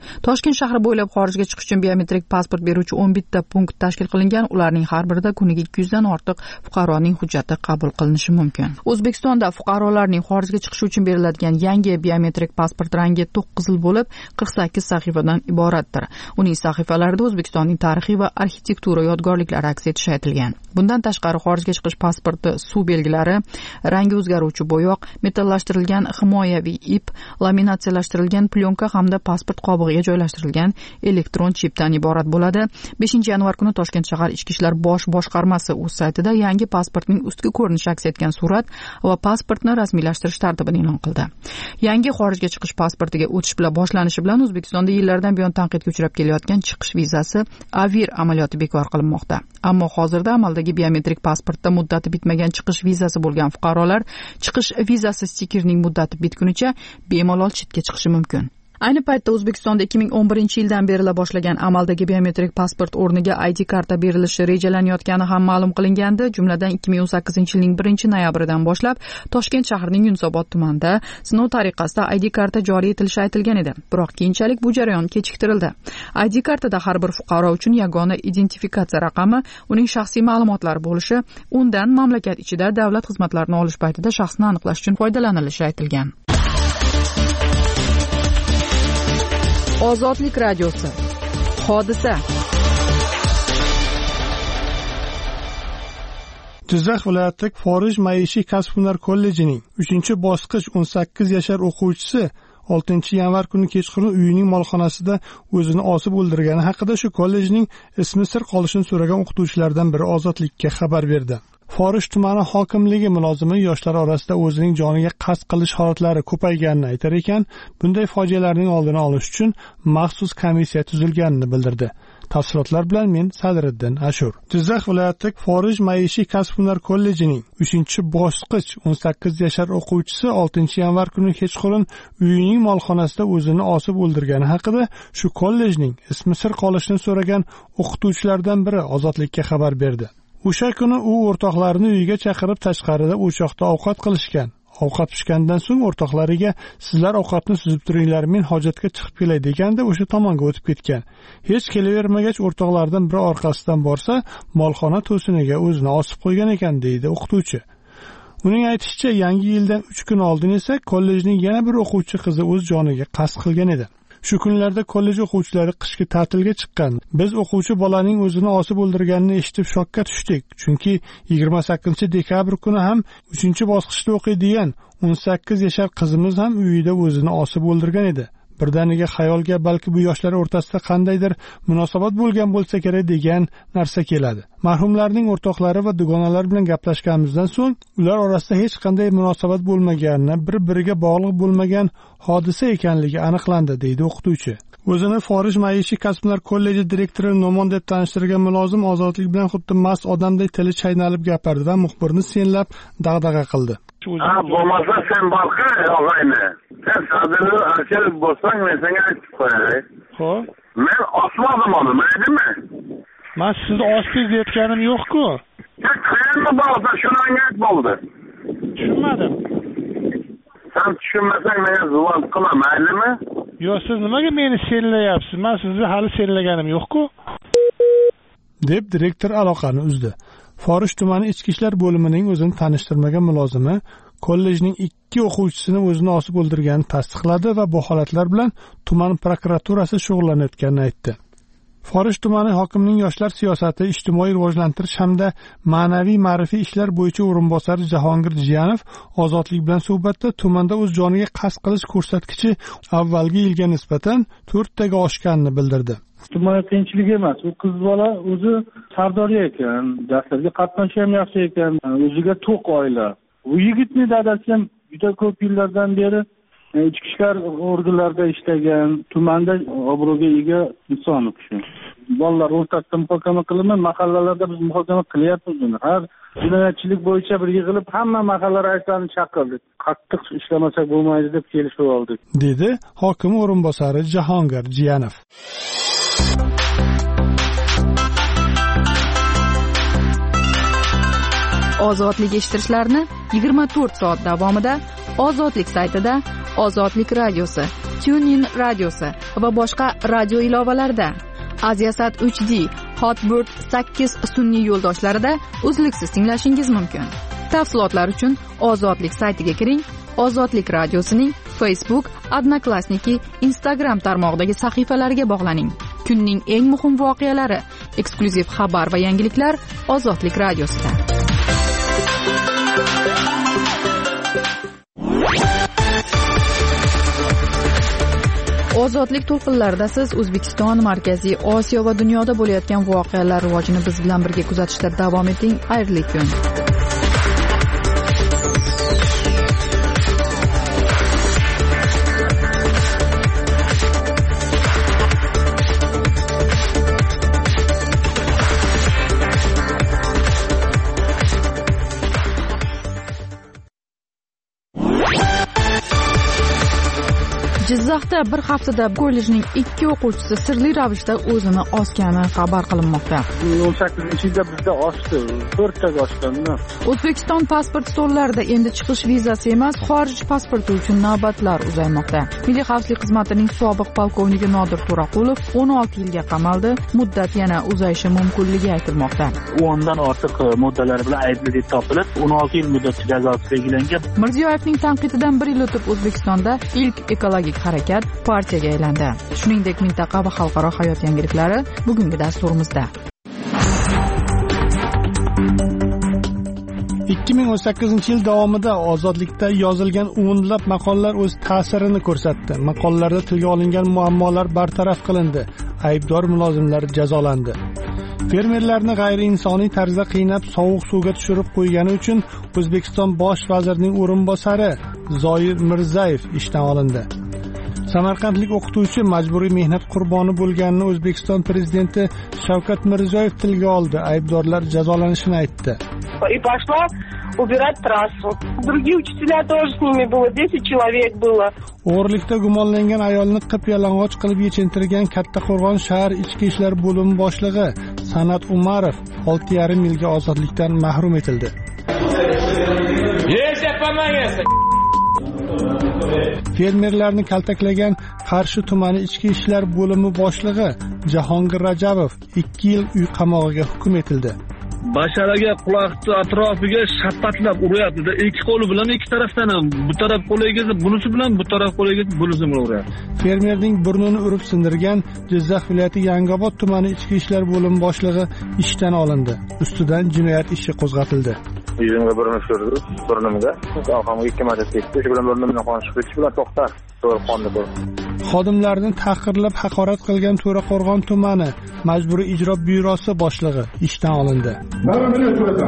Toshkent shahri bo'ylab xorijga chiqish uchun biometrik pasport beruvchi o'n bitta punkt tashkil qilingan. Ularning har birida kuniga ikki yuzdan ortiq fuqaroning hujjati qabul qilinishi mumkin. O'zbekistonda fuqarolarning xorijga chiqishi uchun beriladigan yangi biometrik pasport rangi to'q qizil bo'lib, qirq sakkiz sahifadan iboratdir. Uning sahifalarida O'zbekistonning tarixiy va arxitektura yodgorliklari aks etishi aytilgan. Bundan tashqari xorijga chiqish pasporti suv belgilari, rangi o'zgaruvchi bo'yoq, metallashtirilgan himoyaviy ip, laminatsiyalashtirilgan plyonka hamda pasport qobig'iga joylashtirilgan elektron chipdan iborat bo'ladi. beshinchi yanvar kuni Toshkent shahar Ichki ishlar bosh boshqarmasi o'z saytida yangi pasportning ustki ko'rinishi aks etgan surat va pasportni rasmiylashtirish tartibini e'lon qildi. Yangi xorijga chiqish pasportiga o'tish bilan boshlanishi bilan O'zbekistonda yillardan buyon tanqidga uchrab kelayotgan chiqish vizasi Avir amaliyoti bekor qilinmoqda. Ammo hozirda amaldagi biometrik pasportda muddati bitmagan chiqish vizasi bo'lgan fuqarolar chiqish vizasi stikerining muddati bitgunicha bemalol chetga chiqishi mumkin. Ayni paytda O'zbekistonda ikki ming o'n birinchi yildan berila boshlangan amaldagi biometrik pasport o'rniga I D karta berilishi rejalanayotgani ham ma'lum qilingandi. Jumladan ikki ming o'n sakkizinchi yilning birinchi noyabridan boshlab Toshkent shahrining Yunusobod tumanida sinov tariqasida I D karta joriy etilishi aytilgan edi. Biroq keyinchalik bu jarayon kechiktirildi. I D kartada har bir fuqaro uchun yagona identifikatsiya raqami, uning shaxsiy ma'lumotlari bo'lishi, undan mamlakat ichida davlat xizmatlarini olish paytida shaxsni aniqlash uchun foydalanilishi aytilgan. Ozodlik radiosi. Hodisa. Jizzax viloyatidagi Forij maishiy kasb-hunar kollejining uchinchi bosqich o'n sakkiz yashar o'quvchisi oltinchi yanvar kuni kechqurun uyining molxonasida o'zini osib o'ldirgani haqida shu kollejning ismi sir qolishini so'ragan o'qituvchilardan biri Ozodlikka xabar berdi. Forij tumani hokimligi mulozimi yoshlar orasida o'zining joniga qasd qilish holatlari ko'payganini aytar ekan, bunday fojialarning oldini olish uchun maxsus komissiya tuzilganini bildirdi. Tafsilotlar bilan men Sadriddin Ashur. Jizzax viloyatidagi Forij maishiy kasb-hunar kollejining uchinchi bosqich o'n sakkiz yashar o'quvchisi oltinchi yanvar kuni kechqurun uyining molxonasida o'zini osib o'ldirgani haqida shu kollejning ismi sir qolishini so'ragan o'qituvchilardan biri Ozodlikka xabar berdi. O'sha kuni u o'rtoqlarini uyiga chaqirib tashqarida o'choqda ovqat qilishgan. Ovqat pishgandan so'ng o'rtoqlariga sizlar ovqatni suzib turinglar, men hojatga chiqib kelay deganda o'sha tomonga o'tib ketgan. Hech kelavermagach o'rtoqlardan biri orqasidan borsa, molxona to'siniga o'zini osib qo'ygan ekan deydi o'qituvchi. Uning aytishicha, yangi yildan uch kun oldin esa kollejning yana bir o'quvchi qizi o'z joniga qasd qilgan edi. Shu kunlarda kollej o'quvchilari qishki ta'tilga chiqqan. Biz o'quvchi bolaning o'zini osib o'ldirganini eshitib shokka tushdik. Chunki yigirma sakkizinchi dekabr kuni ham uchinchi bosqichda o'qiydigan o'n sakkiz yashar qizimiz ham uyida o'zini osib o'ldirgan edi. Birdaniga xayolga balki bu yoshlar o'rtasida qandaydir munosabat bo'lgan bo'lsa kerak degan narsa keladi. Marhumlarning o'rtoqlari va dugonalari bilan gaplashganimizdan so'ng ular orasida hech qanday munosabat bo'lmaganini, bir-biriga bog'liq bo'lmagan hodisa ekanligi aniqlandi, deydi o'qituvchi. O'zini Forij maishiy kasb-hunar kolleji direktori Nomon deb tanishtirgan mulozim Ozodlik bilan xuddi mast odamdek tili chaynalib gapirdi va muxbirni senlab dag'dag'a qildi. Ha, bo'lmasa sen boshqa og'ayni. Sen sadini ochib bo'lsang, men senga aytib qo'yay. Xo'p. Men osmonim uni, maydimi? Men sizni osib deyotganim yo'q-ku. Sen qayerda borsa shuni ayt bo'ldi. Tushunmadim. Sen tushunmasang menga zuvon qilma, maydimi? Yo'q, siz nimaga meni senlayapsiz? Men sizni hali senlaganim yo'q-ku. deb direktor aloqani uzdi. Forij tumani ichki ishlar bo'limining o'zini tanishtirmagan mulozimi kollejning ikki o'quvchisini o'zini osib o'ldirganini tasdiqladi va bu holatlar bilan tuman prokuraturasi shug'ullanayotganini aytdi. Forij tumani hokimining yoshlar siyosati, ijtimoiy rivojlantirish hamda ma'naviy ma'rifiy ishlar bo'yicha o'rinbosari Jahongir Jiyanov Ozodlik bilan suhbatda tumanda o'z joniga qasd qilish ko'rsatkichi avvalgi yilga nisbatan to'rttaga oshganini bildirdi. Tuman qiyinchilik emas. U qiz bola o'zi sardorya ekan, darslarga qatnashishi ham yaxshi ekan, o'ziga to'q oila. Bu yigitning dadasi ham juda ko'p yillardan beri ichki ishlar organlarida ishlagan, tumanda obro'ga ega inson u kishi. Bolalar o'rtasida muhokama qilinib, mahallalarda biz muhokama qilyapmiz buni. Har jinoyatchilik bo'yicha bir yig'ilib hamma mahalla raislarini chaqirdik. Qattiq ishlamasak bo'lmaydi deb kelishib oldik, dedi hokim o'rinbosari Jahongir Jiyanov. Ozodlik eshittirishlarni yigirma to'rt soat davomida Ozodlik saytida Ozodlik radiosi TuneIn radiosi va boshqa radio ilovalarda, Aziasat uch D, Hotbird sakkiz sun'iy yo'ldoshlarida uzluksiz tinglashingiz mumkin. Tafsilotlar uchun Ozodlik saytiga kiring. Ozodlik radiosining Facebook, Odnoklassniki, Instagram tarmog'idagi sahifalariga bog'laning. Kunning eng muhim voqealari, eksklyuziv xabar va yangiliklar Ozodlik radiosida. Ozodlik to'lqinlarida siz O'zbekiston, Markaziy Osiyo va dunyoda bo'layotgan voqealar rivojini biz bilan birga kuzatishda davom eting. Xayrli kun. Jizzaxda bir haftada kollejning ikki o'quvchisi sirli ravishda o'zini osgani xabar qilinmoqda. o'n sakkizinchi yilda bizda oshdi, to'rttaga oshganda. O'zbekiston pasport stollarida endi chiqish vizasi emas, xorij pasporti uchun navbatlar uzaymoqda. Milliy xavfsizlik xizmatining sobiq polkovniki Nodir To'raqulov o'n olti yilga qamaldi. Muddat yana uzayishi mumkinligi aytilmoqda. o'ndan ortiq moddalar bilan aybli deb topilib, o'n olti yil muddat jazosi belgilangan. Mirziyoyevning tanqididan bir yil o'tib O'zbekistonda ilk ekologik harakat partiyaga aylandi. Shuningdek, mintaqa va xalqaro hayot yangiliklari bugungi dasturimizda. ikki ming o'n sakkizinchi yil davomida Ozodlikda yozilgan o'nlab maqolalar o'z ta'sirini ko'rsatdi. Maqolalarda tilga olingan muammolar bartaraf qilindi. Aybdor mulozimlar jazolandi. Fermerlarni g'ayriinsoniy tarzda qiynab sovuq suvga tushirib qo'ygani uchun O'zbekiston bosh vazirining o'rinbosari Zoir Mirzayev ishdan olindi. Samarqandlik o'qituvchi majburiy mehnat qurboni bo'lganini O'zbekiston prezidenti Shavkat Mirziyoyev tilga oldi. Aybdorlar jazolanishini aytdi. И пошла убирать трассу. Другие учителя тоже с ними было, десять человек было. O'g'irlikda gumonlangan ayolni qip-yalang'och qilib yechintirgan Kattaqo'rg'on shahar ichki ishlar bo'limi boshlig'i San'at Umarov olti yarim yilga ozodlikdan mahrum etildi. Fermerlarni kaltaklagan Qarshi tumani ichki ishlar bo'limi boshlig'i Jahongir Rajabov ikki yil uy qamog'iga hukm etildi. Basharaga quloqni atrofiga shapatlab uryapti. Ikki qo'li bilan ikki tarafdan ham, bu taraf qo'liga bunisi bilan, bu taraf qo'liga bunisi bilan uryapti. Fermerning burnini urib sindirgan Jizzax viloyati Yangiobod tumani ichki ishlar bo'limi boshlig'i ishdan olindi. Ustidan jinoyat ishi qo'zg'atildi. Yuzimga birini surdi, burnimga. Orqamga ikki marta tekdi. Shu bilan burnimdan qon chiqib ketishi bilan to'xtar. To'g'ri qonni ko'r. Xodimlarni tahqirlab haqorat qilgan To'raqo'rg'on tumani majburiy ijro byurosi boshlig'i ishdan olindi. Nima bilan so'rasam?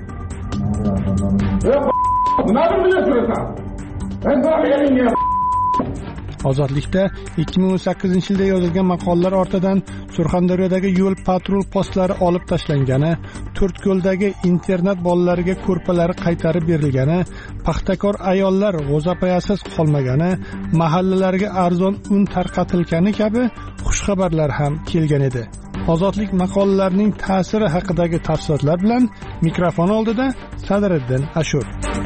Nima bilan so'rasam? Men bo'lmayapman. Ozodlikda ikki ming o'n sakkizinchi yilda yozilgan maqolalar ortidan Surxondaryodagi yo'l patrul postlari olib tashlangani, To'rtko'ldagi internat bolalariga ko'rpalari qaytarib berilgani, paxtakor ayollar g'o'zapayasiz qolmagani, mahallalarga arzon un tarqatilgani kabi xushxabarlar ham kelgan edi. Ozodlik maqolalarining ta'siri haqidagi tafsilotlar bilan mikrofon oldida Sadriddin Ashur.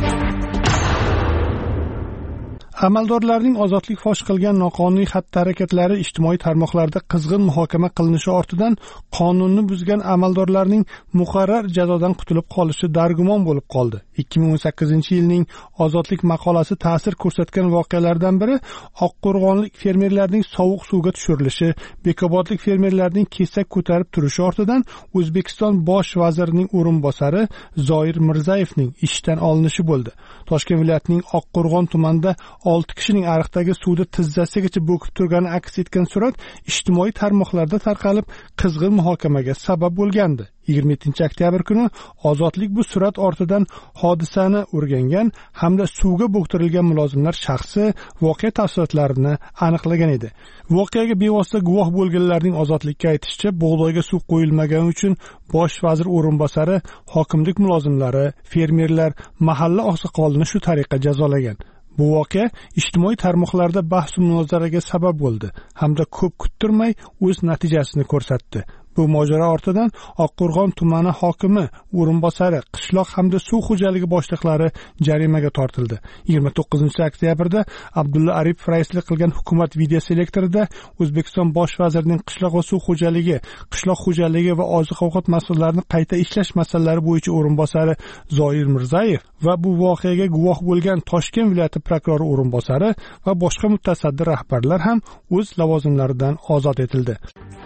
Amaldorlarning ozodlik fosh qilgan noqonuniy xatti-harakatlari ijtimoiy tarmoqlarda qizg'in muhokama qilinishi ortidan qonunni buzgan amaldorlarning muqarrar jazodan qutulib qolishi dargumon bo'lib qoldi. ikki ming o'n sakkizinchi yilning Ozodlik maqolasi ta'sir ko'rsatgan voqealardan biri Oqqo'rg'onlik fermerlarning sovuq suvga tushirilishi, Bekobodlik fermerlarning kesak ko'tarib turishi ortidan O'zbekiston bosh vazirining o'rinbosari Zoir Mirzayevning ishdan olinishi bo'ldi. Toshkent viloyatining Oqqo'rg'on tumanida olti kishining ariqdagi suvda tizzasigacha bo'kib turgani aks etgan surat ijtimoiy tarmoqlarda tarqalib qizg'in muhokamaga sabab bo'lgandi. yigirma yettinchi oktyabr kuni Ozodlik bu surat ortidan hodisani o'rgangan hamda suvga bo'ktirilgan mulozimlar shaxsi, voqea tafsilotlarini aniqlagan edi. Voqeaga bevosita guvoh bo'lganlarning Ozodlikka aytishicha, bug'doyga suv qo'yilmagani uchun bosh vazir o'rinbosari, hokimlik mulozimlari, fermerlar, mahalla oqsoqolini shu tariqa jazolagan. Bu voqea ijtimoiy tarmoqlarda bahs va munozaraga sabab bo'ldi hamda ko'p kuttirmay o'z natijasini ko'rsatdi. Bu mojaro ortidan Oqqo'rg'on tumani hokimi o'rinbosari, qishloq hamda suv xo'jaligi boshliqlari jarimaga tortildi. yigirma to'qqizinchi oktyabrda Abdulla Aripov raislik qilgan hukumat videoselektorida O'zbekiston bosh vazirining qishloq va suv xo'jaligi, qishloq xo'jaligi va oziq-ovqat mas'ullarini qayta ishlash masalalari bo'yicha o'rinbosari Zoir Mirzayev va bu voqeaga guvoh bo'lgan Toshkent viloyati prokurori o'rinbosari va boshqa mutasaddi rahbarlar ham o'z lavozimlaridan ozod etildi.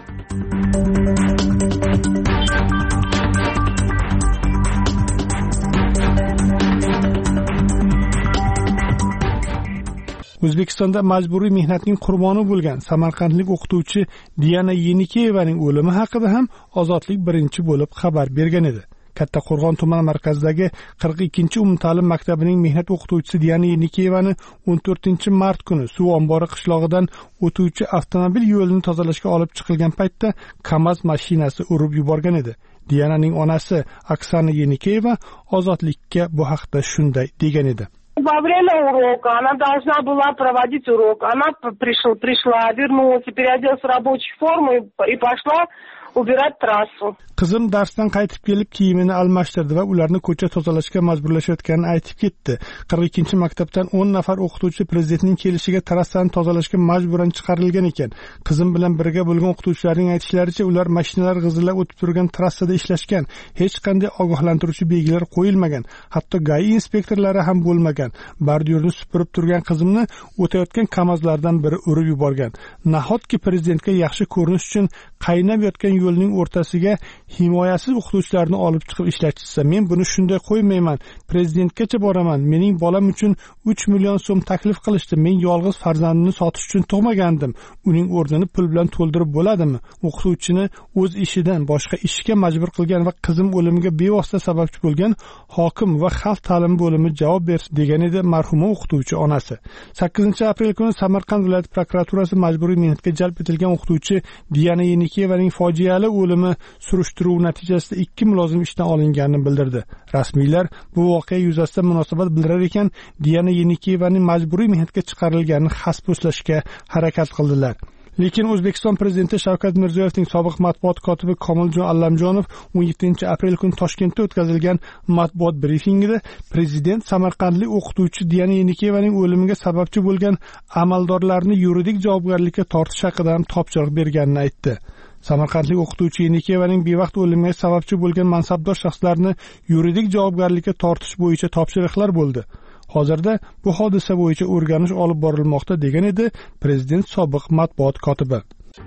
O'zbekistonda majburiy mehnatning qurboni bo'lgan samarqandlik o'qituvchi Diana Yenikeyevaning o'limi haqida ham Ozodlik birinchi bo'lib xabar bergan edi. Kattaqo'rg'on tumani markazidagi qirq ikkinchi umumta'lim maktabining mehnat o'qituvchisi Diana Yenikeyevani o'n to'rtinchi mart kuni suv ombori qishlog'idan o'tuvchi avtomobil yo'lini tozalashga olib chiqilgan paytda KAMAZ mashinasi urib yuborgan edi. Diananing onasi Oksana Yenikeyeva Ozodlikka bu haqda shunday degan edi. Во время урока она должна была проводить урок. Она пришла, пришла, вернулась, переоделась в рабочую форму и, и пошла убирать трассу. Qizim darsdan qaytib kelib kiyimini almashtirdi va ularni ko'cha tozalashga majburlashayotganini aytib ketdi. qirq ikkinchi maktabdan o'n nafar o'qituvchi prezidentning kelishiga trassani tozalashga majburan chiqarilgan ekan. Qizim bilan birga bo'lgan o'qituvchilarning aytishlaricha, ular mashinalar g'izillab o'tib turgan trassada ishlashgan. Hech qanday ogohlantiruvchi belgilar qo'yilmagan. Hatto G A I inspektorlari ham bo'lmagan. Bordyurni supurib turgan qizimni o'tayotgan KAMAZlardan biri urib yuborgan. Nahotki prezidentga yaxshi ko'rinish uchun qaynab yotgan yo'lning o'rtasiga himoyasiz o'qituvchilarni olib chiqib ishlatishsa, men buni shunday qo'ymayman. Prezidentgacha boraman. Mening bolam uchun uch million so'm taklif qilishdi. Men yolg'iz farzandimni sotish uchun tug'magandim. Uning o'rnini pul bilan to'ldirib bo'ladimi? O'qituvchini o'z ishidan boshqa ishga majbur qilgan va qizim o'limiga bevosita sababchi bo'lgan hokim va xalq ta'limi bo'limi javob bersin, degan edi marhuma o'qituvchi onasi. sakkizinchi aprel kuni Samarqand viloyat prokuraturasi majburiy mehnatga jalb etilgan o'qituvchi Diana Yenikeyevaning fojiali o'limi surishtiruv natijasida ikki mulozim ishdan olinganini bildirdi. Rasmiylar bu voqea yuzasidan munosabat bildirar ekan, Diana Yenikeyevaning majburiy mehnatga chiqarilganini xaspo'slashga harakat qildilar. Lekin O'zbekiston prezidenti Shavkat Mirziyoyevning sobiq matbuot kotibi Komiljon Allamjonov o'n yettinchi aprel kuni Toshkentda o'tkazilgan matbuot brifingida prezident samarqandlik o'qituvchi Diana Yenikeyevaning o'limiga sababchi bo'lgan amaldorlarni yuridik javobgarlikka tortish haqida ham topshiriq berganini aytdi. Samarqandlik o'qituvchi Yenikeyevaning bevaqt o'limiga sababchi bo'lgan mansabdor shaxslarni yuridik javobgarlikka tortish bo'yicha topshiriqlar bo'ldi. Hozirda bu hodisa bo'yicha o'rganish olib borilmoqda, degan edi prezident sobiq matbuot kotibi.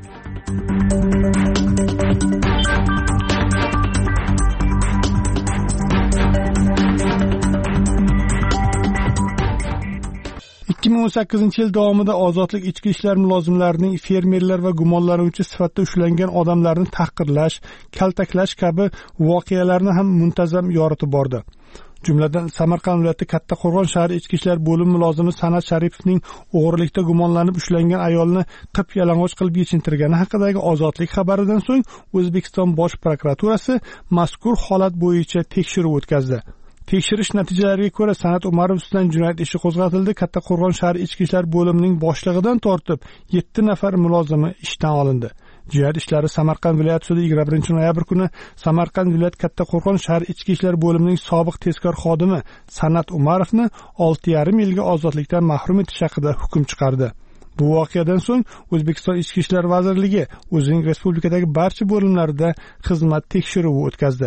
ikki ming o'n sakkizinchi yil davomida ozodlik ichki ishlar mulozimlarining fermerlar va gumonlanuvchi sifatida ushlangan odamlarni tahqirlash, kaltaklash kabi voqealarni ham muntazam yoritib bordi. Jumladan Samarqand viloyati Kattaqo'rg'on shahar ichki ishlar bo'limi mulozimi San'at Sharipovning o'g'rilikda gumonlanib ushlangan ayolni qip-yalang'och qilib yechintirgani haqidagi Ozodlik xabaridan so'ng O'zbekiston bosh prokuraturasi mazkur holat bo'yicha tekshiruv o'tkazdi. Tekshirish natijalariga ko'ra San'at Umarov ustidan jinoyat ishi qo'zg'atildi. Kattaqo'rg'on shahar ichki ishlar bo'limining boshlig'idan tortib yetti nafar mulozimi ishdan olindi. Jinoyat ishlari Samarqand viloyat sudi yigirma birinchi noyabr kuni Samarqand viloyat Kattaqo'rg'on shahar ichki ishlar bo'limining sobiq tezkor xodimi San'at Umarovni olti yarim yilga ozodlikdan mahrum etish haqida hukm chiqardi. Bu voqeadan so'ng O'zbekiston Ichki ishlar vazirligi o'zining respublikadagi barcha bo'limlarida xizmat tekshiruvi o'tkazdi.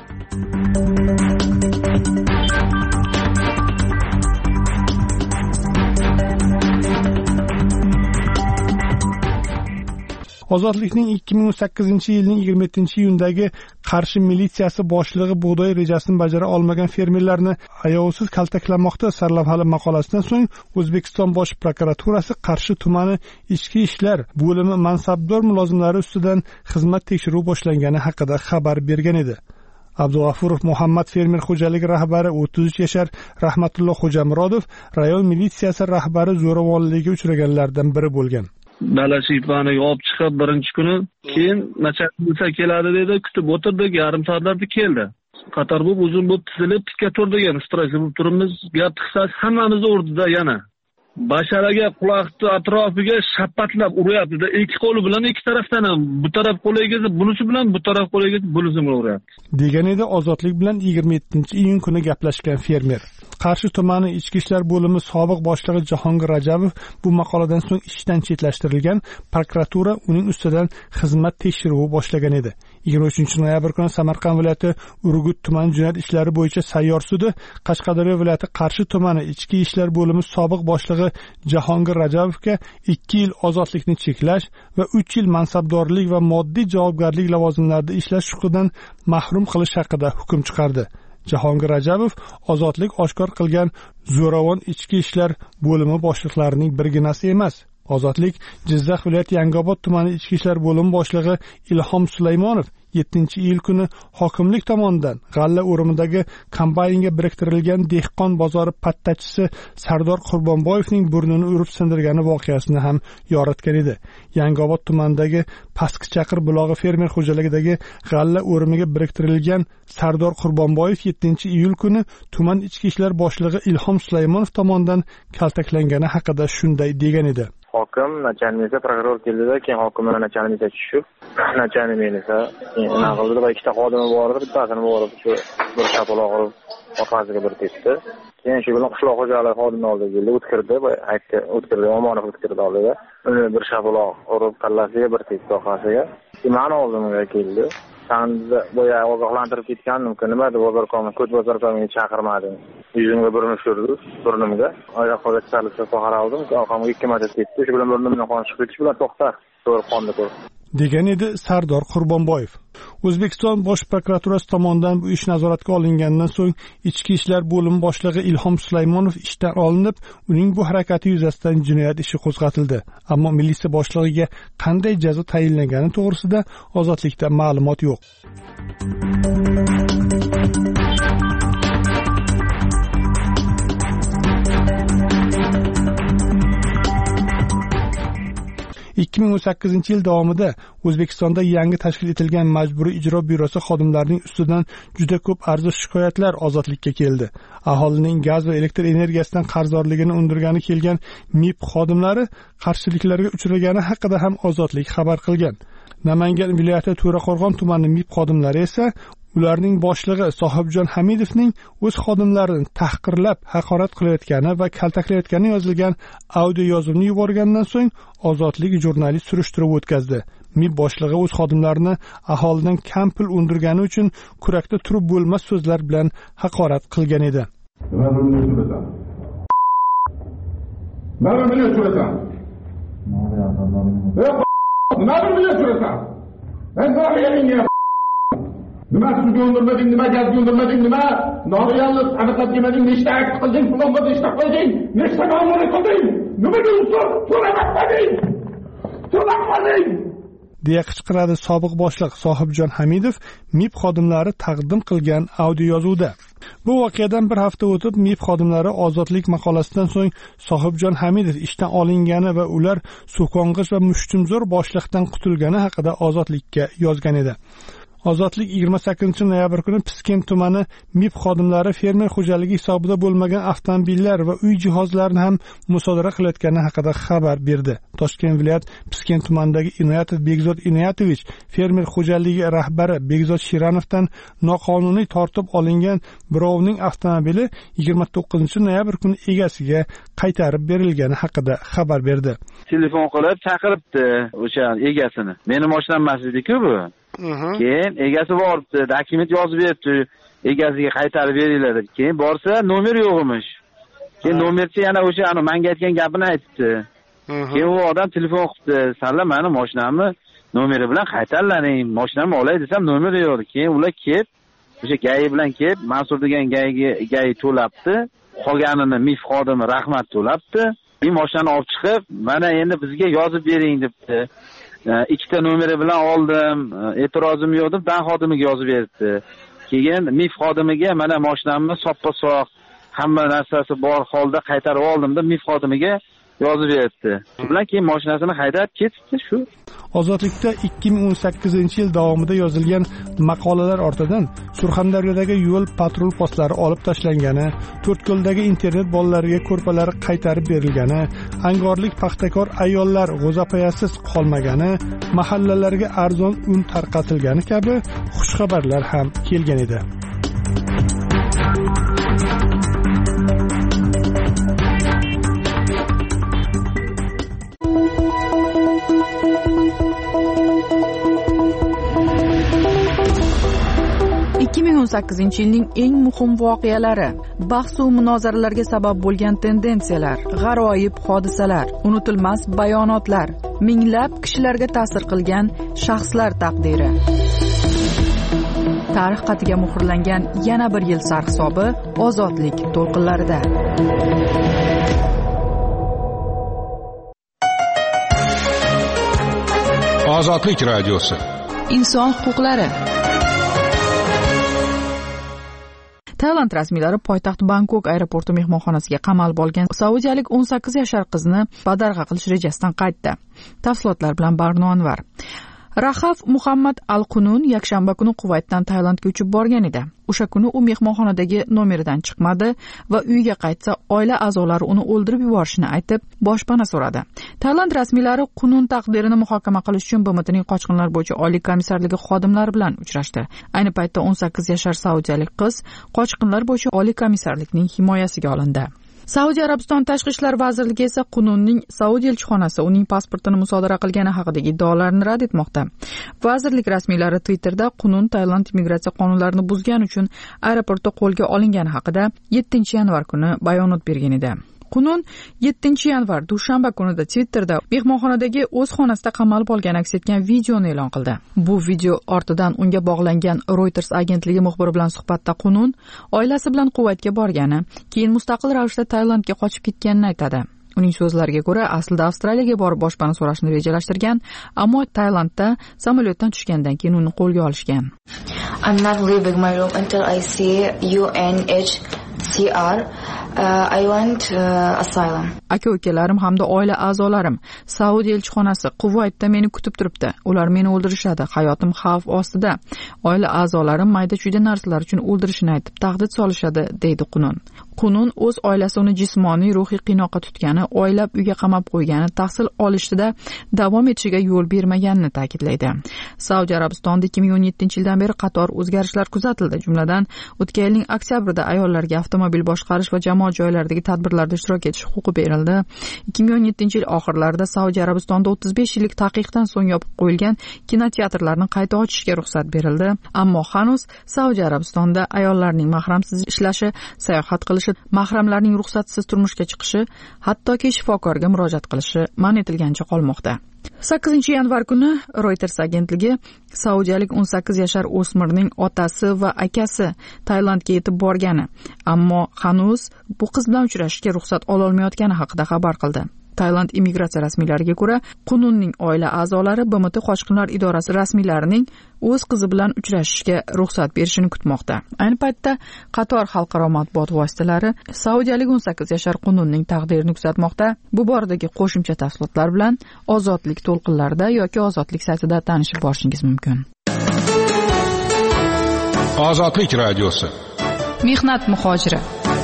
Ozodlikning ikki ming o'n sakkizinchi yilning yigirma yettinchi iyundagi Qarshi militsiyasi boshlig'i bug'doy rejasini bajara olmagan fermerlarni ayovsiz kaltaklamoqda sarlavhali maqolasidan so'ng O'zbekiston bosh prokuraturasi Qarshi tumani ichki ishlar bo'limi mansabdor mulozimlari ustidan xizmat tekshiruvi boshlangani haqida xabar bergan edi. Abdug'afurov Muhammad fermer xo'jaligi rahbari o'ttiz uch yashar Rahmatulloh Xo'jamurodov rayon militsiyasi rahbari zo'ravonlikka uchraganlardan biri bo'lgan. Balashipani olib chiqib birinchi kuni, keyin nachalnik keladi dedi, kutib o'tirdik, yarim soatlarda keldi. Qator bo'lib uzun bo'lib tizilib tikka turdik, yana stress bo'lib turibmiz. Gap qisasi hammamizni urdida yana. basharaga quloqni atrofiga shapatlab uryapti-da, ikki qo'li bilan ikki tarafdan ham bu taraf qo'li egasi bunisi bilan bu taraf qo'li egasi bunisi bilan uryapti. degan edi Ozodlik bilan yigirma yettinchi iyun kuni gaplashgan fermer. Qarshi tumani Ichki ishlar bo'limi sobiq boshlig'i Jahongir Rajabov bu maqoladan so'ng ishdan chetlashtirilgan, prokuratura uning ustidan xizmat tekshiruvi boshlagan edi. yigirma uchinchi noyabr kuni Samarqand viloyati Urgut tuman jinoyat ishlari bo'yicha sayyor sudi Qashqadaryo viloyati Qarshi tumani Ichki ishlar bo'limi sobiq boshlig'i Jahongir Rajabovga ikki yil ozodlikni cheklash va uch yil mansabdorlik va moddiy javobgarlik lavozimlarida ishlash huquqidan mahrum qilish haqida hukm chiqardi. Jahongir Rajabov ozodlik oshkor qilgan zo'ravon ichki ishlar bo'limi boshliqlarining birginasi emas. Ozodlik Jizzax viloyati Yangiobod tumani ichki ishlar bo'limi boshlig'i Ilhom Sulaymonov yettinchi iyul kuni hokimlik tomonidan g'alla o'rimidagi kombaynga biriktirilgan dehqon bozori pattachisi Sardor Qurbonboyevning burnini urib sindirgani voqeasini ham yoritgan edi. Yangiobod tumanidagi Pastkichaqir bulog'i fermer xo'jaligidagi g'alla o'rimiga biriktirilgan Sardor Qurbonboyev yettinchi iyul kuni tuman ichki ishlar boshlig'i Ilhom Sulaymonov tomonidan kaltaklangani haqida shunday degan edi. Hokim nachalnikka prokuror keldida, keyin hokim bilan nachalnikka tushib, nachalnik esa nima qildi va ikkita xodimi bor edi, bittasini borib shu bir shapaloq urib orqasiga bir tepdi. Keyin shu bilan qishloq xo'jaligi xodimi oldiga keldi, o'tkirdi, aytdi, o'tkirdi, Omonov o'tkirdi oldida. Uni bir shapaloq urib kallasiga bir tepdi orqasiga. Mani oldimga keldi. Sen boya ogohlantirib ketgandim-ku, nima deb bozor komi, ko'ch bozor komiga chaqirmading. Yuzimga burni tushirdi, burnimga. Oyoqqa chalishga qaraldim, orqamga ikki marta tepdi. Shu bilan burnimdan qon chiqib ketishi bilan to'xta, to'g'ri qonni ko'r. degan edi Sardor Qurbonboyev. O'zbekiston Bosh prokuraturasi tomonidan bu ish nazoratga olingandan so'ng Ichki ishlar bo'limi boshlig'i Ilhom Sulaymonov ishdan olinib, uning bu harakati yuzasidan jinoyat ishi qo'zg'atildi. Ammo militsiya boshlig'iga qanday jazo tayinlangani to'g'risida Ozodlikda ma'lumot yo'q. ikki ming o'n sakkizinchi yil davomida O'zbekistonda yangi tashkil etilgan Majburiy ijro byurosi xodimlarining ustidan juda ko'p arzish shikoyatlar Ozodlikka keldi. Aholining gaz va elektr energiyasidan qarzdorligini undirgani kelgan M I B xodimlari qarshiliklarga uchragani haqida ham Ozodlik xabar qilgan. Namangan viloyati To'raqo'rg'on tumani M I B xodimlari esa ularning boshlig'i Sohibjon Hamidovning o'z xodimlarini tahqirlab, haqorat qilayotgani va kaltaklayotgani yozilgan audio yozuvni yuborgandan so'ng Ozodlik jurnalist surishtiruv o'tkazdi. M I B boshlig'i o'z xodimlarini aholidan kam pul undirgani uchun kurakda turib bo'lmas so'zlar bilan haqorat qilgan edi. Nima bilan so'rasan? Nima bilan so'rasan? Ben nima Nima sizga undirmading, nima gaz undirmading, nima noreallik aniqlab demading, nechta akt qilding, pulon bo'ldi, nechta qilding, nechta ma'mur qilding, nima uchun so'ramading? So'ramading! deya qichqiradi sobiq boshliq Sohibjon Hamidov M I B xodimlari taqdim qilgan audio yozuvda. Bu voqeadan bir hafta o'tib M I B xodimlari Ozodlik maqolasidan so'ng Sohibjon Hamidov ishdan olingani va ular so'kong'ich va mushtumzo'r boshliqdan qutulgani haqida Ozodlikka yozgan edi. Ozodlik yigirma sakkizinchi noyabr kuni Piskent tumani M I B xodimlari fermer xo'jaligi hisobida bo'lmagan avtomobillar va uy jihozlarini ham musodara qilayotgani haqida xabar berdi. Toshkent viloyat Piskent tumanidagi Inoyatov Begzod Inoyatovich fermer xo'jaligi rahbari Begzod Shiranovdan noqonuniy tortib olingan birovning avtomobili yigirma to'qqizinchi noyabr kuni egasiga qaytarib berilgani haqida xabar berdi. Telefon qilib chaqiribdi o'sha egasini. Meni mashinam emas edi-ku bu. Keyin egasi boribdi, dokument yozib beribdi, egasiga qaytarib beringlar deb. Keyin borsa, nomer yo'q emish. Keyin nomerchi yana o'sha ana menga aytgan gapini aytdi. Keyin u odam telefon qildi, "Sanlar meni mashinamni nomeri bilan qaytarlaring, mashinamni olay desam, nomeri yo'q." Keyin ular kelib, o'sha gayi bilan kelib, Mansur degan gayiga gayi to'labdi, qolganini M I B xodimi Rahmat to'labdi. Men mashinani olib chiqib, "Mana endi bizga yozib bering" debdi. Ikkita nomeri bilan oldim, e'tirozim yo'q deb dan xodimiga yozib berdi. Keyin M I B xodimiga mana mashinamni soppa-sog' hamma narsasi bor holda qaytarib oldim deb M I B xodimiga yozib beribdi. Shu bilan keyin mashinasini haydab ketibdi shu. Ozodlikda ikki ming o'n sakkizinchi yil davomida yozilgan maqolalar ortidan Surxondaryodagi yo'l patrul postlari olib tashlangani, To'rtko'ldagi internet bolalariga ko'rpalari qaytarib berilgani, angorlik paxtakor ayollar g'o'zapoyasiz qolmagani, mahallalarga arzon un tarqatilgani kabi xushxabarlar ham kelgan edi. ikki ming o'n sakkizinchi yilning eng muhim voqealari, bahs va munozaralarga sabab bo'lgan tendensiyalar, g'aroyib hodisalar, unutilmas bayonotlar, minglab kishilarga ta'sir qilgan shaxslar taqdiri. Tarix xatiga muhrlangan yana bir yil sarhisobi ozodlik to'lqinlarida. Ozodlik radiosi. Inson huquqlari. Tailand rasmiylari poytaxt Bangkok aeroporti mehmonxonasiga qamalib olgan saudiyalik o'n sakkiz yashar qizni badarg'a qilish rejasidan qaytdi. Tafsilotlar bilan Barno Anvar. Rahaf Muhammad Al-Qunun yakshanba kuni Quvaytdan Tailandga uchib borgan edi. O'sha kuni u mehmonxonadagi nomeridan chiqmadi va uyiga qaytsa oila a'zolari uni o'ldirib yuborishini aytib, boshpana so'radi. Tailand rasmiylari Qunun taqdirini muhokama qilish uchun B M Tning qochqinlar bo'yicha oliy komissarligi xodimlari bilan uchrashdi. Ayni paytda o'n sakkiz yashar saudiyalik qiz qochqinlar bo'yicha oliy komissarlikning himoyasiga olindi. Saudiya Arabiston Tashqi ishlar vazirligi esa Qununning Saudiya elchixonasi uning pasportini musodara qilgani haqidagi iddaolarni rad etmoqda. Vazirlik rasmiylari Twitterda Qunun Tailand immigratsiya qonunlarini buzgani uchun aeroportda qo'lga olingani haqida yettinchi yanvar kuni bayonot bergan edi. Qunun yettinchi yanvar dushanba kunida Twitterda mehmonxonadagi o'z xonasida qamalib olgan aks etgan videoni e'lon qildi. Bu video ortidan unga bog'langan Reuters agentligi muxbiri bilan suhbatda Qunun oilasi bilan Quvaytga borgani, keyin mustaqil ravishda Tailandga qochib ketganini aytadi. Uning so'zlariga ko'ra, aslida Avstraliyaga borib boshpana so'rashni rejalashtirgan, ammo Tailandda samolyotdan tushgandan keyin uni qo'lga olishgan. I'm not leaving my room until I see U N H C R. Uh, I want uh, asylum. Aka-ukalarim hamda oila a'zolarim Saudiya elchixonasi Quvaytda meni kutib turibdi. Ular meni o'ldirishadi. Hayotim xavf ostida. Oila a'zolarim mayda-chuyda narsalar uchun o'ldirishini aytib, tahdid solishadi, deydi Qunun. Qunun o'z oilasi uni jismoniy, ruhiy qiynoqqa tutgani, oylab uyga qamab qo'ygani, tahsil olishda davom etishiga yo'l bermaganini ta'kidlaydi. Saudiya Arabistonda ikki ming o'n yettinchi yildan beri qator o'zgarishlar kuzatildi. Jumladan, o'tgan yilning oktyabrida ayollarga avtomobil boshqarish va jamoat joylaridagi tadbirlarda ishtirok etish huquqi berildi. ikki ming o'n yettinchi yil oxirlarida Saudiya Arabistonda o'ttiz besh yillik taqiqdan so'ng yopib qo'yilgan kinoteatrlarni qayta ochishga ruxsat berildi. Ammo hanuz Saudiya Arabistonda ayollarning mahramsiz ishlashi, sayohat qilishi, mahramlarning ruxsatsiz turmushga chiqishi, hattoki shifokorga murojaat qilishi man etilgancha qolmoqda. sakkizinchi yanvar kuni Reuters agentligi saudiyalik o'n sakkiz yashar o'smirning otasi va akasi Tailandga yetib borgani, ammo hanuz bu qiz bilan uchrashishga ruxsat ola olmayotgani haqida xabar qildi. Tailand immigratsiya rasmiylariga ko'ra, Qununning oila a'zolari B M T qochqinlar idorasi rasmiylarining o'z qizi bilan uchrashishga ruxsat berishini kutmoqda. Ayni paytda qator xalqaro matbuot vositalari saudiyalik o'n sakkiz yashar Qununning taqdirini kuzatmoqda. Bu boradagi qo'shimcha tafsilotlar bilan Ozodlik to'lqinlarida yoki Ozodlik saytida tanishib borishingiz mumkin. Ozodlik radiosi. Mehnat muhojiri.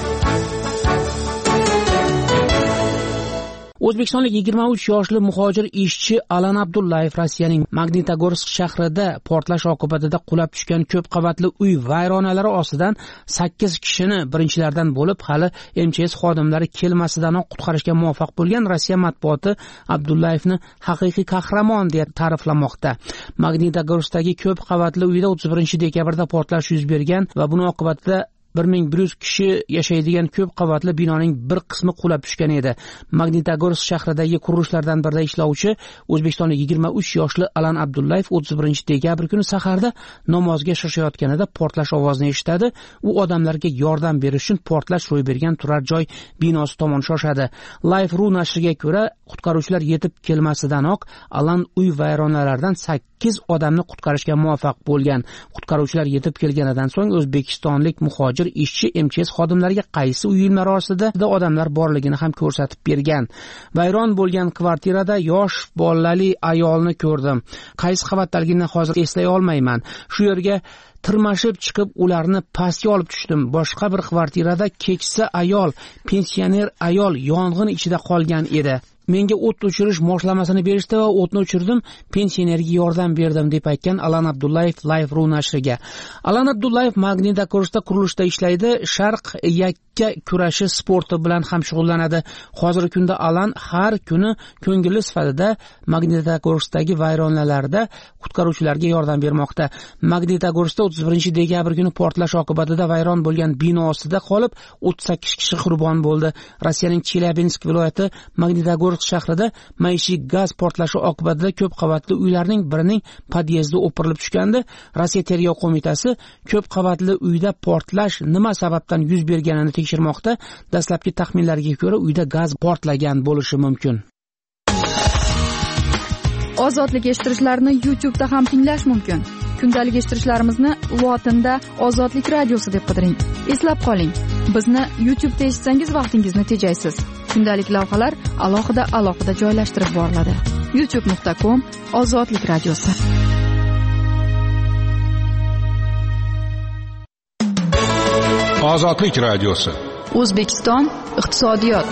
O'zbekistonlik yigirma uch yoshli muhojir ishchi Alan Abdullayev Rossiyaning Magnitogorsk shahrida portlash oqibatida qulab tushgan ko'p qavatli uy vayronalari ostidan sakkiz kishini birinchilardan bo'lib hali M Ch S xodimlari kelmasidanoq qutqarishga muvaffaq bo'lgan Rossiya matbuoti Abdullayevni haqiqiy qahramon deb ta'riflamoqda. Magnitogorskdagi ko'p qavatli uyda o'ttiz birinchi dekabrda portlash yuz bergan va buning oqibatida bir ming bir yuz kishi yashaydigan ko'p qavatli binoning bir qismi qulab tushgan edi. Magnitogorsk shahridagi qurilishlardan birida ishlovchi o'zbekistonlik yigirma uch yoshli Alan Abdullayev o'ttiz birinchi dekabr kuni saharda namozga shoshayotganida portlash ovozini eshitadi. U odamlarga yordam berish uchun portlash ro'y bergan turar joy binosi tomon shoshadi. Life.ru nashriga ko'ra, qutqaruvchilar yetib kelmasidanoq Alan uy vayronalaridan sakkiz odamni qutqarishga muvaffaq bo'lgan. Qutqaruvchilar yetib kelganidan so'ng o'zbekistonlik muhojir muhojir ishchi M T S xodimlariga qaysi uylar orasida odamlar borligini ham ko'rsatib bergan. Vayron bo'lgan kvartirada yosh bolali ayolni ko'rdim. Qaysi qavatdaligini hozir eslay olmayman. Shu yerga tirmashib chiqib ularni pastga olib tushdim. Boshqa bir kvartirada keksa ayol, pensioner ayol yong'in ichida qolgan edi. Menga o't o'chirish moshlamasini berishdi va o'tni o'chirdim, pensionerga yordam berdim deb aytgan Alan Abdullayev Live.ru nashriga. Alan Abdullayev Magnitogorsda qurilishda ishlaydi, Sharq yakka kurashi sporti bilan ham shug'ullanadi. Hozirgi kunda Alan har kuni ko'ngilli sifatida Magnitogorsdagi vayronalarda qutqaruvchilarga yordam bermoqda. Magnitogorsda o'ttiz birinchi dekabr kuni portlash oqibatida vayron bo'lgan bino ostida qolib o'ttiz sakkiz kishi qurbon bo'ldi. Rossiyaning Chelyabinsk viloyati Magnitogorsk shahrida maishiy gaz portlashi oqibatida ko'p qavatli uylarning birining podyezdi o'pirilib tushgandi. Rossiya tergov qo'mitasi ko'p qavatli uyda portlash nima sababdan yuz berganini tekshirmoqda. Dastlabki taxminlarga ko'ra uyda gaz portlagan bo'lishi mumkin. Ozodlik eshittirishlarni YouTube da ham tinglash mumkin. Kundalik eshittirishlarimizni lotinda Ozodlik radiosi deb qidiring. Eslab qoling, bizni YouTube da eshitsangiz vaqtingizni tejaysiz. Kundalik lavhalar alohida alohida joylashtirib boriladi. youtube nuqta com Ozodlik radiosi. Ozodlik radiosi. O'zbekiston iqtisodiyot.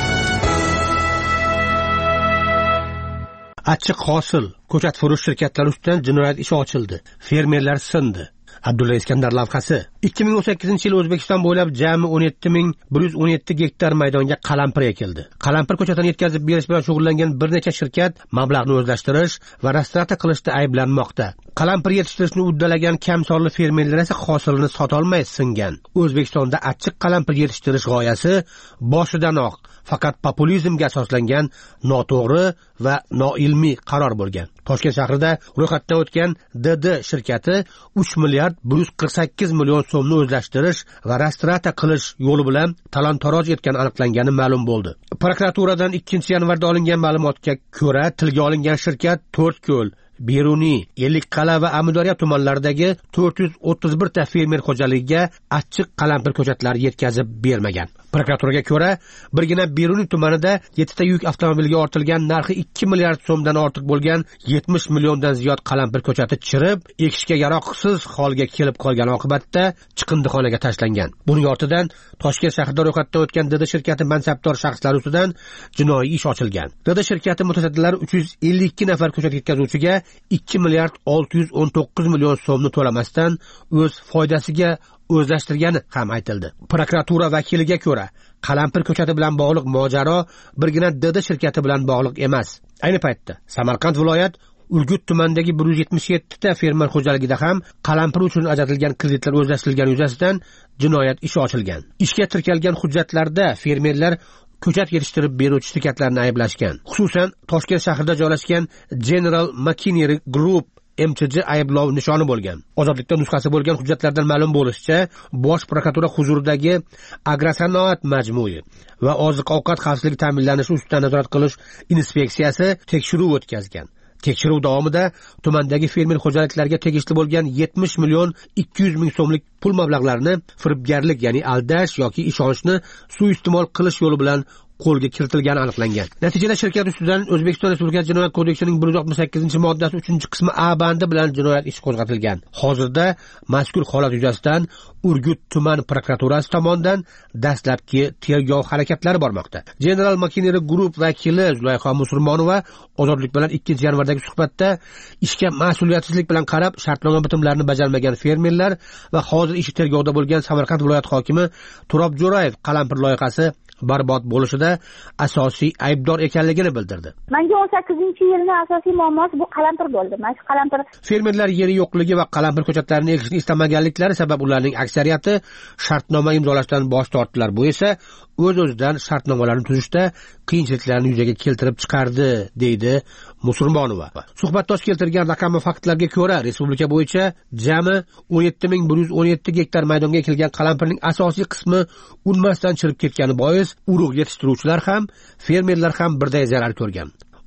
Achchiq hosil ko'chat furush shirkatlari ustidan jinoyat ishi ochildi. Fermerlar sindi. Abdulla Iskandar lavhasi. ikki ming o'n sakkizinchi yil O'zbekiston bo'ylab jami o'n yetti ming bir yuz o'n yetti gektar maydonga qalampir ekildi. Qalampir ko'chatini yetkazib berish bilan shug'ullangan bir necha shirkat mablag'ni o'zlashtirish va restoratsiya qilishda ayblanmoqda. Qalampir yetishtirishni uddalagan kam sonli fermerlar esa hosilini sota olmay singan. O'zbekistonda achchiq qalampir yetishtirish g'oyasi boshidanoq faqat populizmga asoslangan noto'g'ri va noilmiy qaror bo'lgan. Toshkent shahrida ro'yxatdan o'tgan D D shirkati uch milliard bir yuz qirq sakkiz million so'mni o'zlashtirish va restoratsiya qilish yo'li bilan talon-taroj etgani aniqlangani ma'lum bo'ldi. Prokuraturadan ikkinchi yanvarda olingan ma'lumotga ko'ra, tilga olingan shirkat To'rtko'l, Beruniy, Ellikqal'a va Amudaryo tumanlaridagi to'rt yuz o'ttiz bir ta fermer xo'jaligiga achchiq qalampir ko'chatlari yetkazib bermagan. Prokuraturaga ko'ra, birgina Beruniy tumanida yetti ta yuk avtomobiliga ortilgan narxi ikki milliard so'mdan ortiq bo'lgan yetmish milliondan ziyod qalampir ko'chati chirib, ekishga yaroqsiz holga kelib qolgan oqibatda chiqindixonaga tashlangan. Buning ortidan Toshkent shahrida ro'yxatdan o'tgan D D shirkati mansabdor shaxslari ustidan jinoiy ish ochilgan. D D shirkati mutasaddilari uch yuz ellik ikki nafar ko'chat yetkazuvchiga ikki milliard olti yuz o'n to'qqiz million so'mni to'lamasdan o'z foydasiga o'zlashtirgani ham aytildi. Prokuratura vakiliga ko'ra, qalampir ko'chati bilan bog'liq mojaro birgina D D shirkati bilan bog'liq emas. Ayni paytda Samarqand viloyat Urgut tumanidagi bir yuz yetmish yetti ta fermer xo'jaligida ham qalampir uchun ajratilgan kreditlar o'zlashtirilgani yuzasidan jinoyat ishi ochilgan. Ishga tirkalgan hujjatlarda fermerlar ko'chat yetishtirib beruvchi shirkatlarni ayblashgan. Xususan, Toshkent shahrida joylashgan General Machinery Group M T J ayblov nishoni bo'lgan. Ozodlikda nusxasi bo'lgan hujjatlardan ma'lum bo'lishicha, Bosh prokuratura huzuridagi Agrosanoat majmui va oziq-ovqat xavfsizligi ta'minlanishi ustidan nazorat qilish inspeksiyasi tekshiruv o'tkazgan. Tekshiruv davomida tumandagi fermer xo'jaliklariga tegishli bo'lgan yetmish million ikki yuz ming so'mlik pul mablag'larini firibgarlik, ya'ni aldash yoki ishonchni suiiste'mol qilish yo'li bilan qo'lga kiritilgani aniqlangan. Natijada shirkat ustidan O'zbekiston Respublikasi Jinoyat kodeksining bir yuz oltmish sakkizinchi moddasi uchinchi qismi A bandi bilan jinoyat ishi qo'zg'atilgan. Hozirda mazkur holat yuzasidan Urgut tuman prokuraturasi tomonidan dastlabki tergov harakatlari bormoqda. General Machinery Group vakili Zulayho Musurmonova Ozodlik bilan ikkinchi yanvardagi suhbatda ishga mas'uliyatsizlik bilan qarab shartnoma bitimlarini bajarmagan fermerlar va hozir ishi tergovda bo'lgan Samarqand viloyat hokimi Turob Jo'rayev qalampir loyihasi barbod bo'lishida asosiy aybdor ekanligini bildirdi. Menga o'n sakkizinchi yilning asosiy muammosi bu qalampir bo'ldi. Mana shu qalampir fermerlar yeri yo'qligi va qalampir ko'chatlarini ekishni istamaganliklari sabab ularning aksariyati shartnoma imzolashdan bosh tortdilar. Bu esa o'z-o'zidan shartnomalarni tuzishda qiyinchiliklarni yuzaga keltirib chiqardi, deydi Musurmonova. Suhbatdosh keltirgan raqam va faktlarga ko'ra, respublika bo'yicha jami o'n yetti ming bir yuz o'n yetti gektar maydonga ekilgan qalampirning asosiy qismi unmasdan chirib ketgani bois urug' yetishtiruvchilar ham, fermerlar ham birday zarar ko'rgan.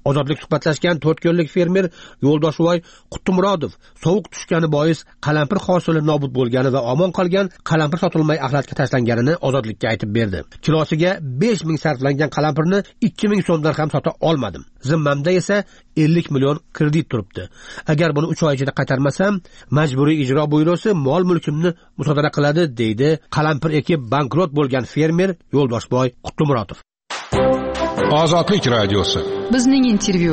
Ozodlik suhbatlashgan to'rt ko'llik fermer Yo'ldoshivoy Qutumurodov sovuq tushgani bois qalampir hosili nobud bo'lgani va omon qolgan qalampir sotilmay axlatga tashlanganini Ozodlikka aytib berdi. Kilosiga besh ming sarflangan qalampirni ikki ming so'mdan ham sota olmadim. Zimmamda esa ellik million kredit turibdi. Agar buni uch oy ichida qaytarmasam, majburiy ijro byurosi mol mulkimni musodara qiladi, deydi qalampir ekib bankrot bo'lgan fermer Yo'ldoshivoy Qutumurodov. Ozodlik radiosi. Bizning intervyu.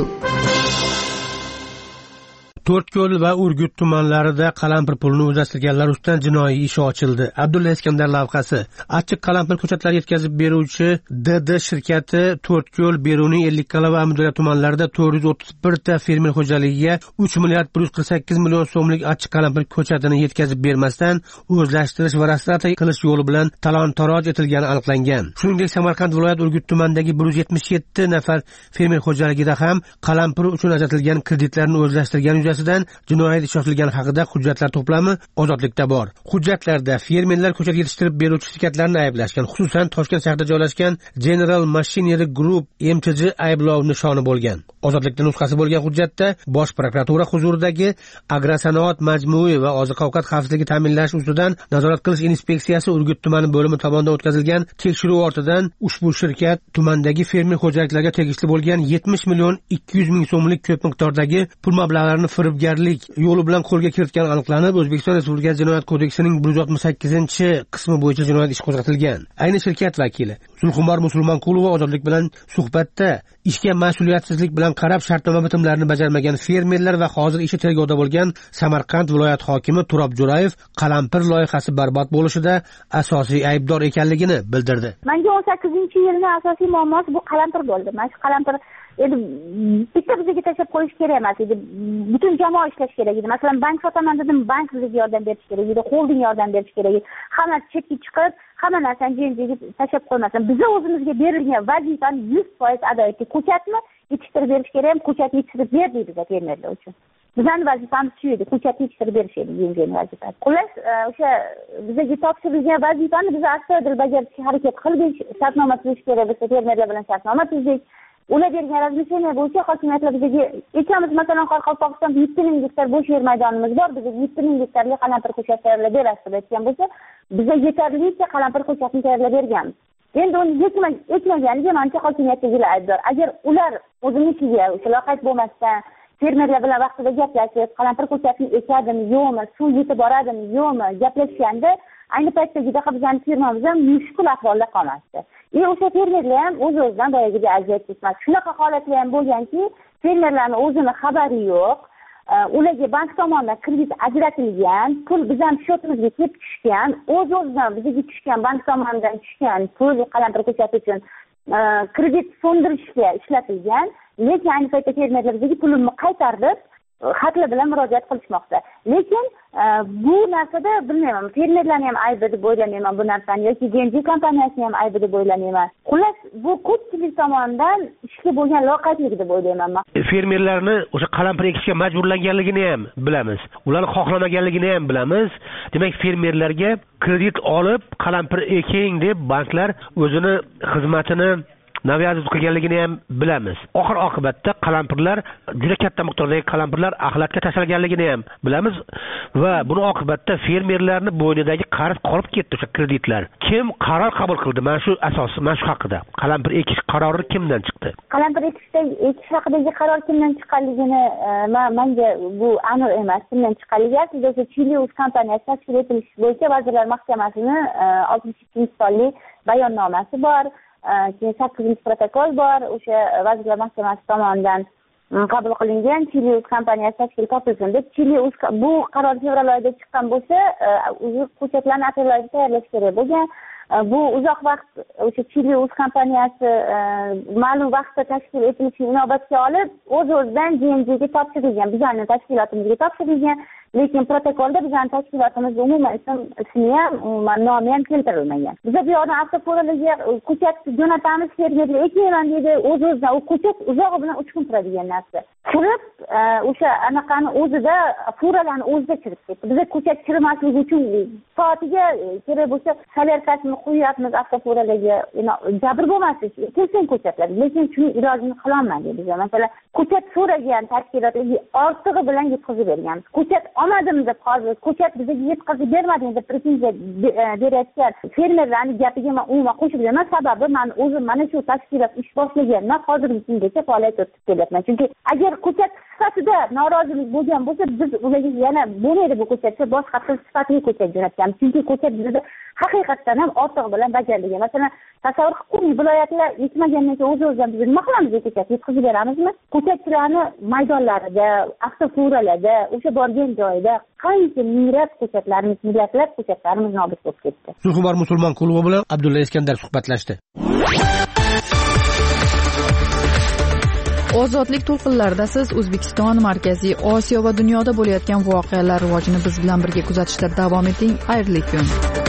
To'rtko'l va Urgut tumanlarida qalampir pulini o'zlashtirganlar ustidan jinoiy ish ochildi. Abdulla Iskandar lavhasi. Achchiq qalampir ko'chatlari yetkazib beruvchi D D shirkati To'rtko'l, Beruniy, Ellikqal'a va Amudaryo tumanlarida to'rt yuz o'ttiz bir ta fermer xo'jaligiga uch milliard bir yuz qirq sakkiz million so'mlik achchiq qalampir ko'chatini yetkazib bermasdan o'zlashtirish va restavratsiya qilish yo'li bilan talon-taroj etilgani aniqlangan. Shuningdek, Samarqand viloyat Urgut tumanidagi bir yuz yetmish yetti nafar fermer xo'jaligida ham qalampir uchun ajratilgan kreditlarni o'zlashtirgan jinoyat ish ochilgani haqida hujjatlar to'plami Ozodlikda bor. Hujjatlarda fermerlar ko'chat yetishtirib beruvchi shirkatlarni ayblashgan, xususan Toshkent shahrida joylashgan General Machinery Group M T J ayblov nishoni bo'lgan. Ozodlikda nusxasi bo'lgan hujjatda Bosh prokuratura huzuridagi Agrosanoat majmui va oziq-ovqat xavfsizligi ta'minlash ustidan nazorat qilish inspeksiyasi Urgut tumani bo'limi tomonidan o'tkazilgan tekshiruv ortidan ushbu shirkat tumandagi fermer xo'jaliklarga tegishli bo'lgan yetmish million ikki yuz ming so'mlik ko'p miqdordagi pul mablag'larini firibgarlik yo'li bilan qo'lga kiritgani aniqlanib, O'zbekiston Respublikasi Jinoyat kodeksining bir yuz oltmish sakkizinchi qismi bo'yicha jinoyat ishi qo'zg'atilgan. Ayni shirkat vakili Zulxumor Musulmonqulova Ozodlik bilan suhbatda ishga mas'uliyatsizlik bilan qarab shartnoma bitimlarini bajarmagan fermerlar va hozir ishi tergovda bo'lgan Samarqand viloyat hokimi Turob Jo'rayev qalampir loyihasi barbod bo'lishida asosiy aybdor ekanligini bildirdi. Menga o'n sakkizinchi yilning asosiy muammosi bu qalampir bo'ldi. Mana shu qalampir endi bitta bizga tashlab qo'yish kerak emas edi. Butun jamoa ishlash kerak edi. Masalan, bank sotaman dedim, bank bizga yordam berish kerak edi, xolding yordam berish kerak edi. Hamma chetga chiqib, hamma narsani jenjiga tashlab qo'ymasin. Biza o'zimizga berilgan vazifani yuz foiz ado etdik. Ko'chatni yetishtirib berish kerak ham, ko'chatni yetishtirib berdik biza fermerlar uchun. Bizning vazifamiz shu edi, ko'chatni yetishtirib berish edi yengil vazifa. Xullas, o'sha bizga topshirilgan vazifani biz astoydil bajarishga harakat qildik. Shartnoma tuzish kerak bo'lsa, fermerlar bilan shartnoma tuzdik. Ular bergan razmesheniya bo'yicha hokimiyatlar bizga ekamiz, masalan, Qoraqalpog'istonda yetti ming gektar bo'sh yer maydonimiz bor. Bizga yetti ming gektarli qalampir ko'chat tayyorlab berasiz deb aytgan bo'lsa, bizga yetarlicha qalampir ko'chatni tayyorlab berganmiz. Endi uni ekmaganiga menimcha hokimiyatdagilar aybdor. Agar ular o'zinikiga o'sha loqayd bo'lmasdan fermerlar bilan vaqtida gaplashib, qalampir ko'chatni ekadimi, yo'qmi, suv yetib boradimi, yo'qmi gaplashganda ayni paytdagidek bizning firmamiz ham mushkul ahvolda qolmasdi. E o'sha fermerlar ham o'z-o'zidan boyagiga aziyat chekmas. Shunaqa holatlar ham bo'lganki, fermerlarning o'zini xabari yo'q. Ularga bank tomonidan kredit ajratilgan, pul bizning shotimizga kelib tushgan, o'z-o'zidan bizga tushgan bank tomonidan tushgan pul qalampir ko'chati uchun kredit so'ndirishga ishlatilgan. Lekin ayni paytda fermerlar bizga pulini qaytarib, xatlar bilan murojaat qilishmoqda. Lekin bu narsada bilmayman, fermerlarning ham aybi deb o'ylamayman bu narsani, yoki Genji kompaniyasining ham aybi deb o'ylamayman. Xullas, bu ko'pchilik tomonidan ishga bo'lgan loqaydlik deb o'ylayman men. Fermerlarni o'sha qalampir ekishga majburlanganligini ham bilamiz. Ularni xohlamaganligini ham bilamiz. Demak, fermerlarga kredit olib qalampir eking deb banklar o'zini xizmatini naviyat qilganligini ham bilamiz. Oxir oqibatda qalampirlar, juda katta miqdordagi qalampirlar axlatga tashlanganligini ham bilamiz va buni oqibatda fermerlarni bo'ynidagi qarz qolib ketdi o'sha kreditlar. Kim qaror qabul qildi? Mana shu asos, mana shu haqida. Qalampir ekish qarori kimdan chiqdi? Qalampir ekishda ekish haqidagi qaror kimdan chiqqanligini menga bu aniq emas. Kimdan chiqqanligi aslida o'sha Chilius kompaniyasi tashkil etilishi bo'yicha Vazirlar Mahkamasining oltmish ikkinchi sonli bayonnomasi bor. Keyin sakkizinchi protokol bor, o'sha Vazirlar Mahkamasi tomonidan qabul qilingan Chilius kompaniyasi tashkil topilsin deb. Chilius bu qaror fevral oyida chiqqan bo'lsa, o'zi ko'chatlarni aprel oyida tayyorlash kerak bo'lgan. Bu uzoq vaqt o'sha Chilius kompaniyasi ma'lum vaqtda tashkil etilishi inobatga olib, o'z-o'zidan G M G'ga topshirilgan, bizning tashkilotimizga topshirilgan. Lekin protokolda bizning tashkilotimiz umuman ismi ham, umuman nomi ham keltirilmagan. Biz bu yoqdan avtofurolarga ko'chat jo'natamiz, fermerlar ekmayman deydi, o'z-o'zidan u ko'chat uzog'i bilan uch kun turadigan narsa. Kirib, o'sha anaqani o'zida furalarni o'zida chirib ketdi. Biz ko'chat chirimasligi uchun soatiga kerak bo'lsa salyarkasini qo'yapmiz avtofurolarga, jabr bo'lmasin, kelsin ko'chatlar. Lekin shuni ilojini qilolmadik biz. Masalan, ko'chat so'ragan tashkilotlarga ortig'i bilan yetkazib berganmiz. Ko'chat olmadim deb hozir ko'chat bizga yetkazib bermading deb pretenziya berayotgan fermerlarning gapiga men umuman qo'shilmayman. Sababi men o'zim mana shu tashkilot ish boshlagandan hozirgi kungacha faoliyat yuritib kelyapman. Chunki agar ko'chat sifatida norozilik bo'lgan bo'lsa, biz ularga yana bo'lmaydi bu ko'chatga boshqa sifatli ko'chat jo'natganmiz. Chunki ko'chat bizda haqiqatdan ham ortig'i bilan bajarilgan. Masalan, tasavvur qilib, viloyatlar yetmagandan keyin o'z-o'zidan biz nima qilamiz ko'chat yetkazib beramizmi? Ko'chatchilarni maydonlarida, avtofuralarda, o'sha borgan joyida qancha minglab ko'chatlarimiz, millatlar ko'chatlarimiz nobud bo'lib ketdi. Zulhumor musulmon klubi bilan Abdulla Iskandar suhbatlashdi. Ozodlik to'lqinlarida siz O'zbekiston, Markaziy Osiyo va dunyoda bo'layotgan voqealar rivojini biz bilan birga kuzatishda davom eting. Xayrli kun.